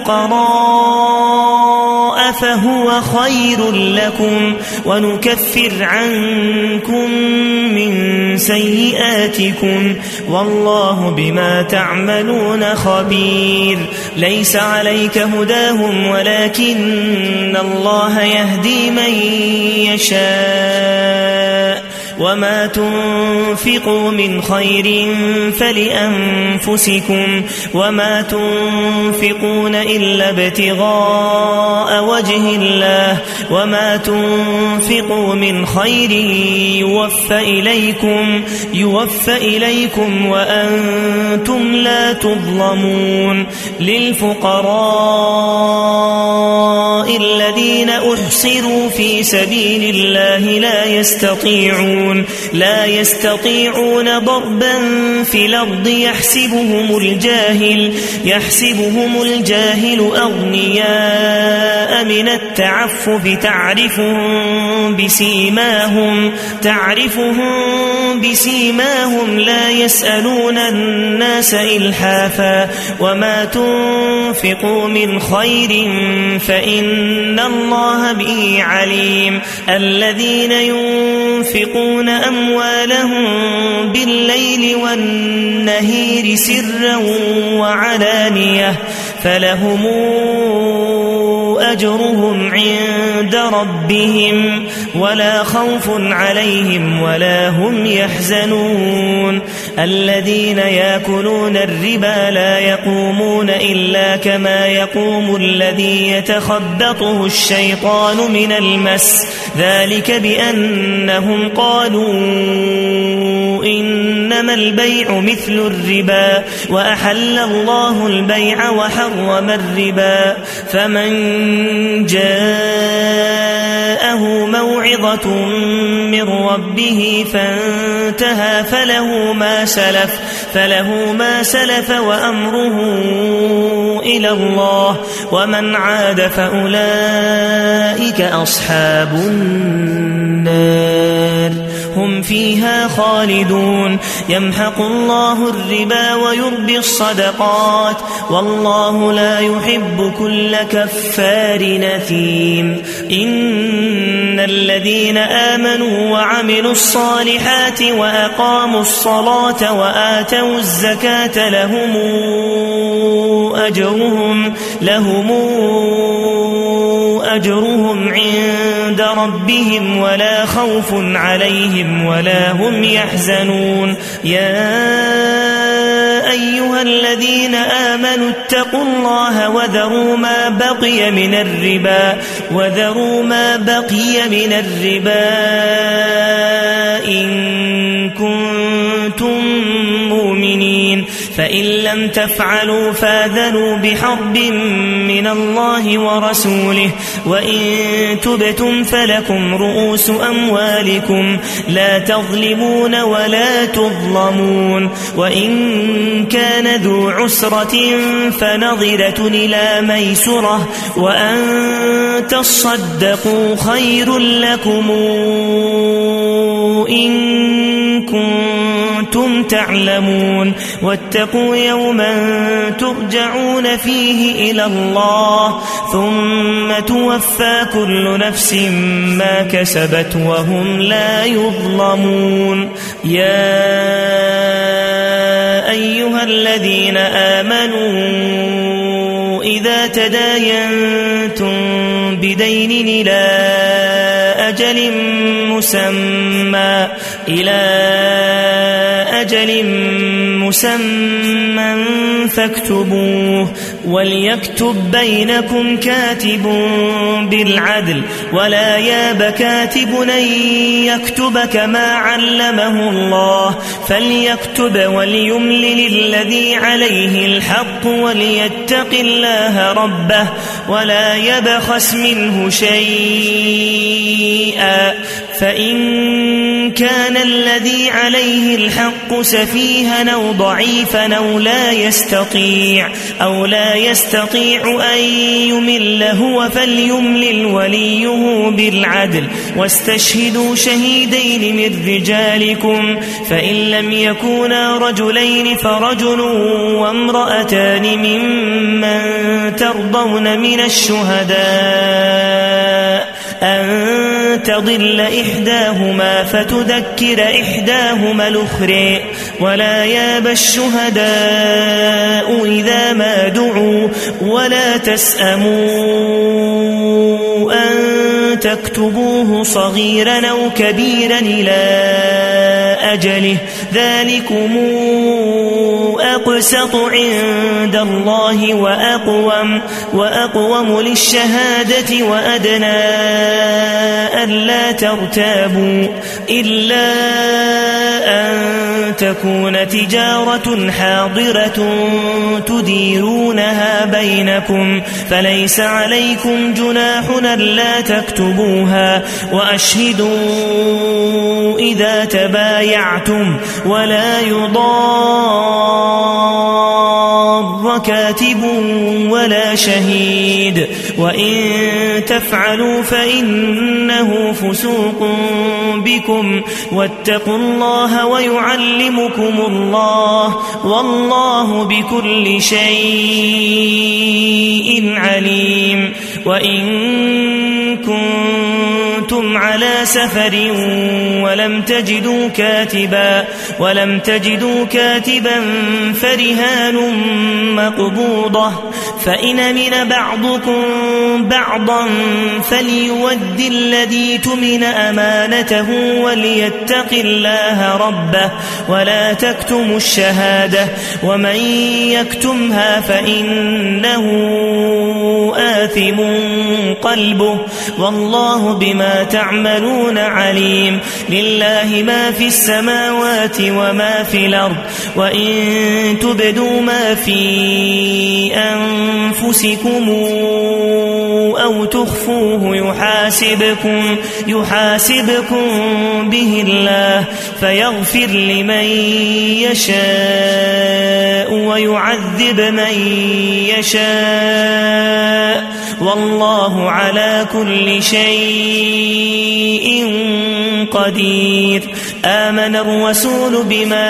Speaker 1: الفقراء فهو خير لكم ونكفر عنكم من سيئاتكم والله بما تعملون خبير. ليس عليك هداهم ولكن الله يهدي من يشاء وما تنفقوا من خير فلأنفسكم وما تنفقون إلا ابتغاء وجه الله وما تنفقوا من خير يوفى إليكم وأنتم لا تظلمون. للفقراء الذين أحصروا في سبيل الله لا يستطيعون ضربا في الأرض يحسبهم الجاهل أغنياء من التعفف تعرفهم بسيماهم لا يسألون الناس إلحافا وما تنفقوا من خير فإن الله به عليم. الذين ينفقون أموالهم بالليل والنهار سرا وعلانية فلهم أجرهم عند ربهم ولا خوف عليهم ولا هم يحزنون. الذين يأكلون الربا لا يقومون إلا كما يقوم الذي يتخبطه الشيطان من المس ذلك بأنهم قالوا إنما البيع مثل الربا وأحل الله البيع وحرم الربا. فمن جاءه موعظة من ربه فانتهى فله ما سلف وأمره إلى الله ومن عاد فأولئك أصحاب النار هم فيها خالدون. يمحق الله الربا ويربي الصدقات والله لا يحب كل كفار نثيم. إن الذين آمنوا وعملوا الصالحات وأقاموا الصلاة وآتوا الزكاة لهم أجرهم عند ربهم ولا خوف عليهم ولا هم يحزنون. يا أيها الذين آمنوا اتقوا الله وذروا ما بقي من الربا إن كنتم مؤمنين فإن لم تفعلوا فاذنوا بحرب من الله ورسوله وإن تبتم فلكم رؤوس أموالكم لا تظلمون ولا تظلمون. وإن كان ذو عسرة فنظرة إلى ميسرة وأن تصدقوا خير لكم إن كنتم تعلمون. واتقوا يوما ترجعون فيه إلى الله ثم توفى كل نفس ما كسبت وهم لا يظلمون. يا أيها الذين آمنوا إذا تداينتم بدين إلى أجل مسمى فاكتبوه وليكتب بينكم كاتب بالعدل ولا ياب كاتب أن يكتب كما علمه الله فليكتب وليملل الذي عليه الحق وليتق الله ربه ولا يبخس منه شيئا فإن كان الذي عليه الحق سفيها أو ضعيفا أو لا يستطيع أن يمل هو فليملل وليه بالعدل واستشهدوا شهيدين من رجالكم فإن لم يكونا رجلين فرجل وامرأتان ممن ترضون من الشهداء أن تضل إحداهما فتذكر إحداهما الأخرى ولا ياب الشهداء إذا ما دعوا ولا تسأموا أن تكتبوه صغيرا أو كبيرا إلى أجله ذلكم أقسط عند الله وأقوم للشهادة وأدنى ألا ترتابوا إلا أن تكون تجارة حاضرة تديرونها بينكم فليس عليكم جناح ألا تكتبوها وأشهدوا إذا تبايعتم ولا يضار كاتب ولا شهيد وإن تفعلوا فإنه فسوق بكم واتقوا الله ويعلمكم الله والله بكل شيء عليم وإن كنتم على سفر ولم تجدوا كاتبا فرهان مقبوضة فإن أمن بعضكم بعضا فليود الذي تمن أمانته وليتق الله ربه ولا تكتموا الشهادة ومن يكتمها فإنه آثم قلبه والله بما تعملون عليم لله ما في السماوات وما في الأرض وإن تبدوا ما في أنفسكم أو تخفوه يحاسبكم به الله فيغفر لمن يشاء ويعذب من يشاء والله على كل شيء قدير آمن الرسول بما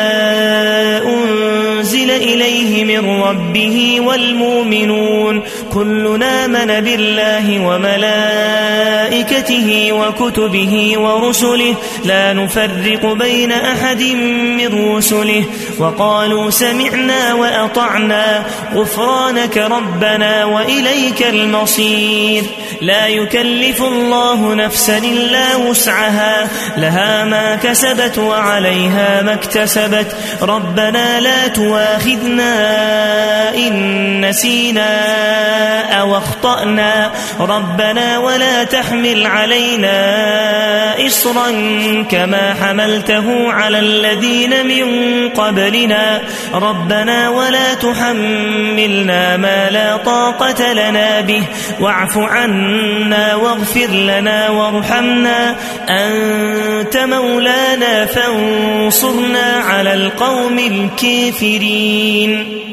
Speaker 1: أنزل إليه من ربه والمؤمنون كلنا آمن بالله وملائكته وكتبه ورسله لا نفرق بين أحد من رسله وقالوا سمعنا وأطعنا غفرانك ربنا وإليك المصير لا يكلف الله نفسا إلا وسعها لها ما كسبت وعليها ما اكتسبت ربنا لا تواخذنا إن نسينا أو أخطأنا ربنا ولا تحمل علينا إصرا كما حملته على الذين من قبلنا ربنا ولا تحملنا ما لا طاقة لنا به واعف عنا واغفر لنا وارحمنا أنت مولانا فانصرنا على القوم الكافرين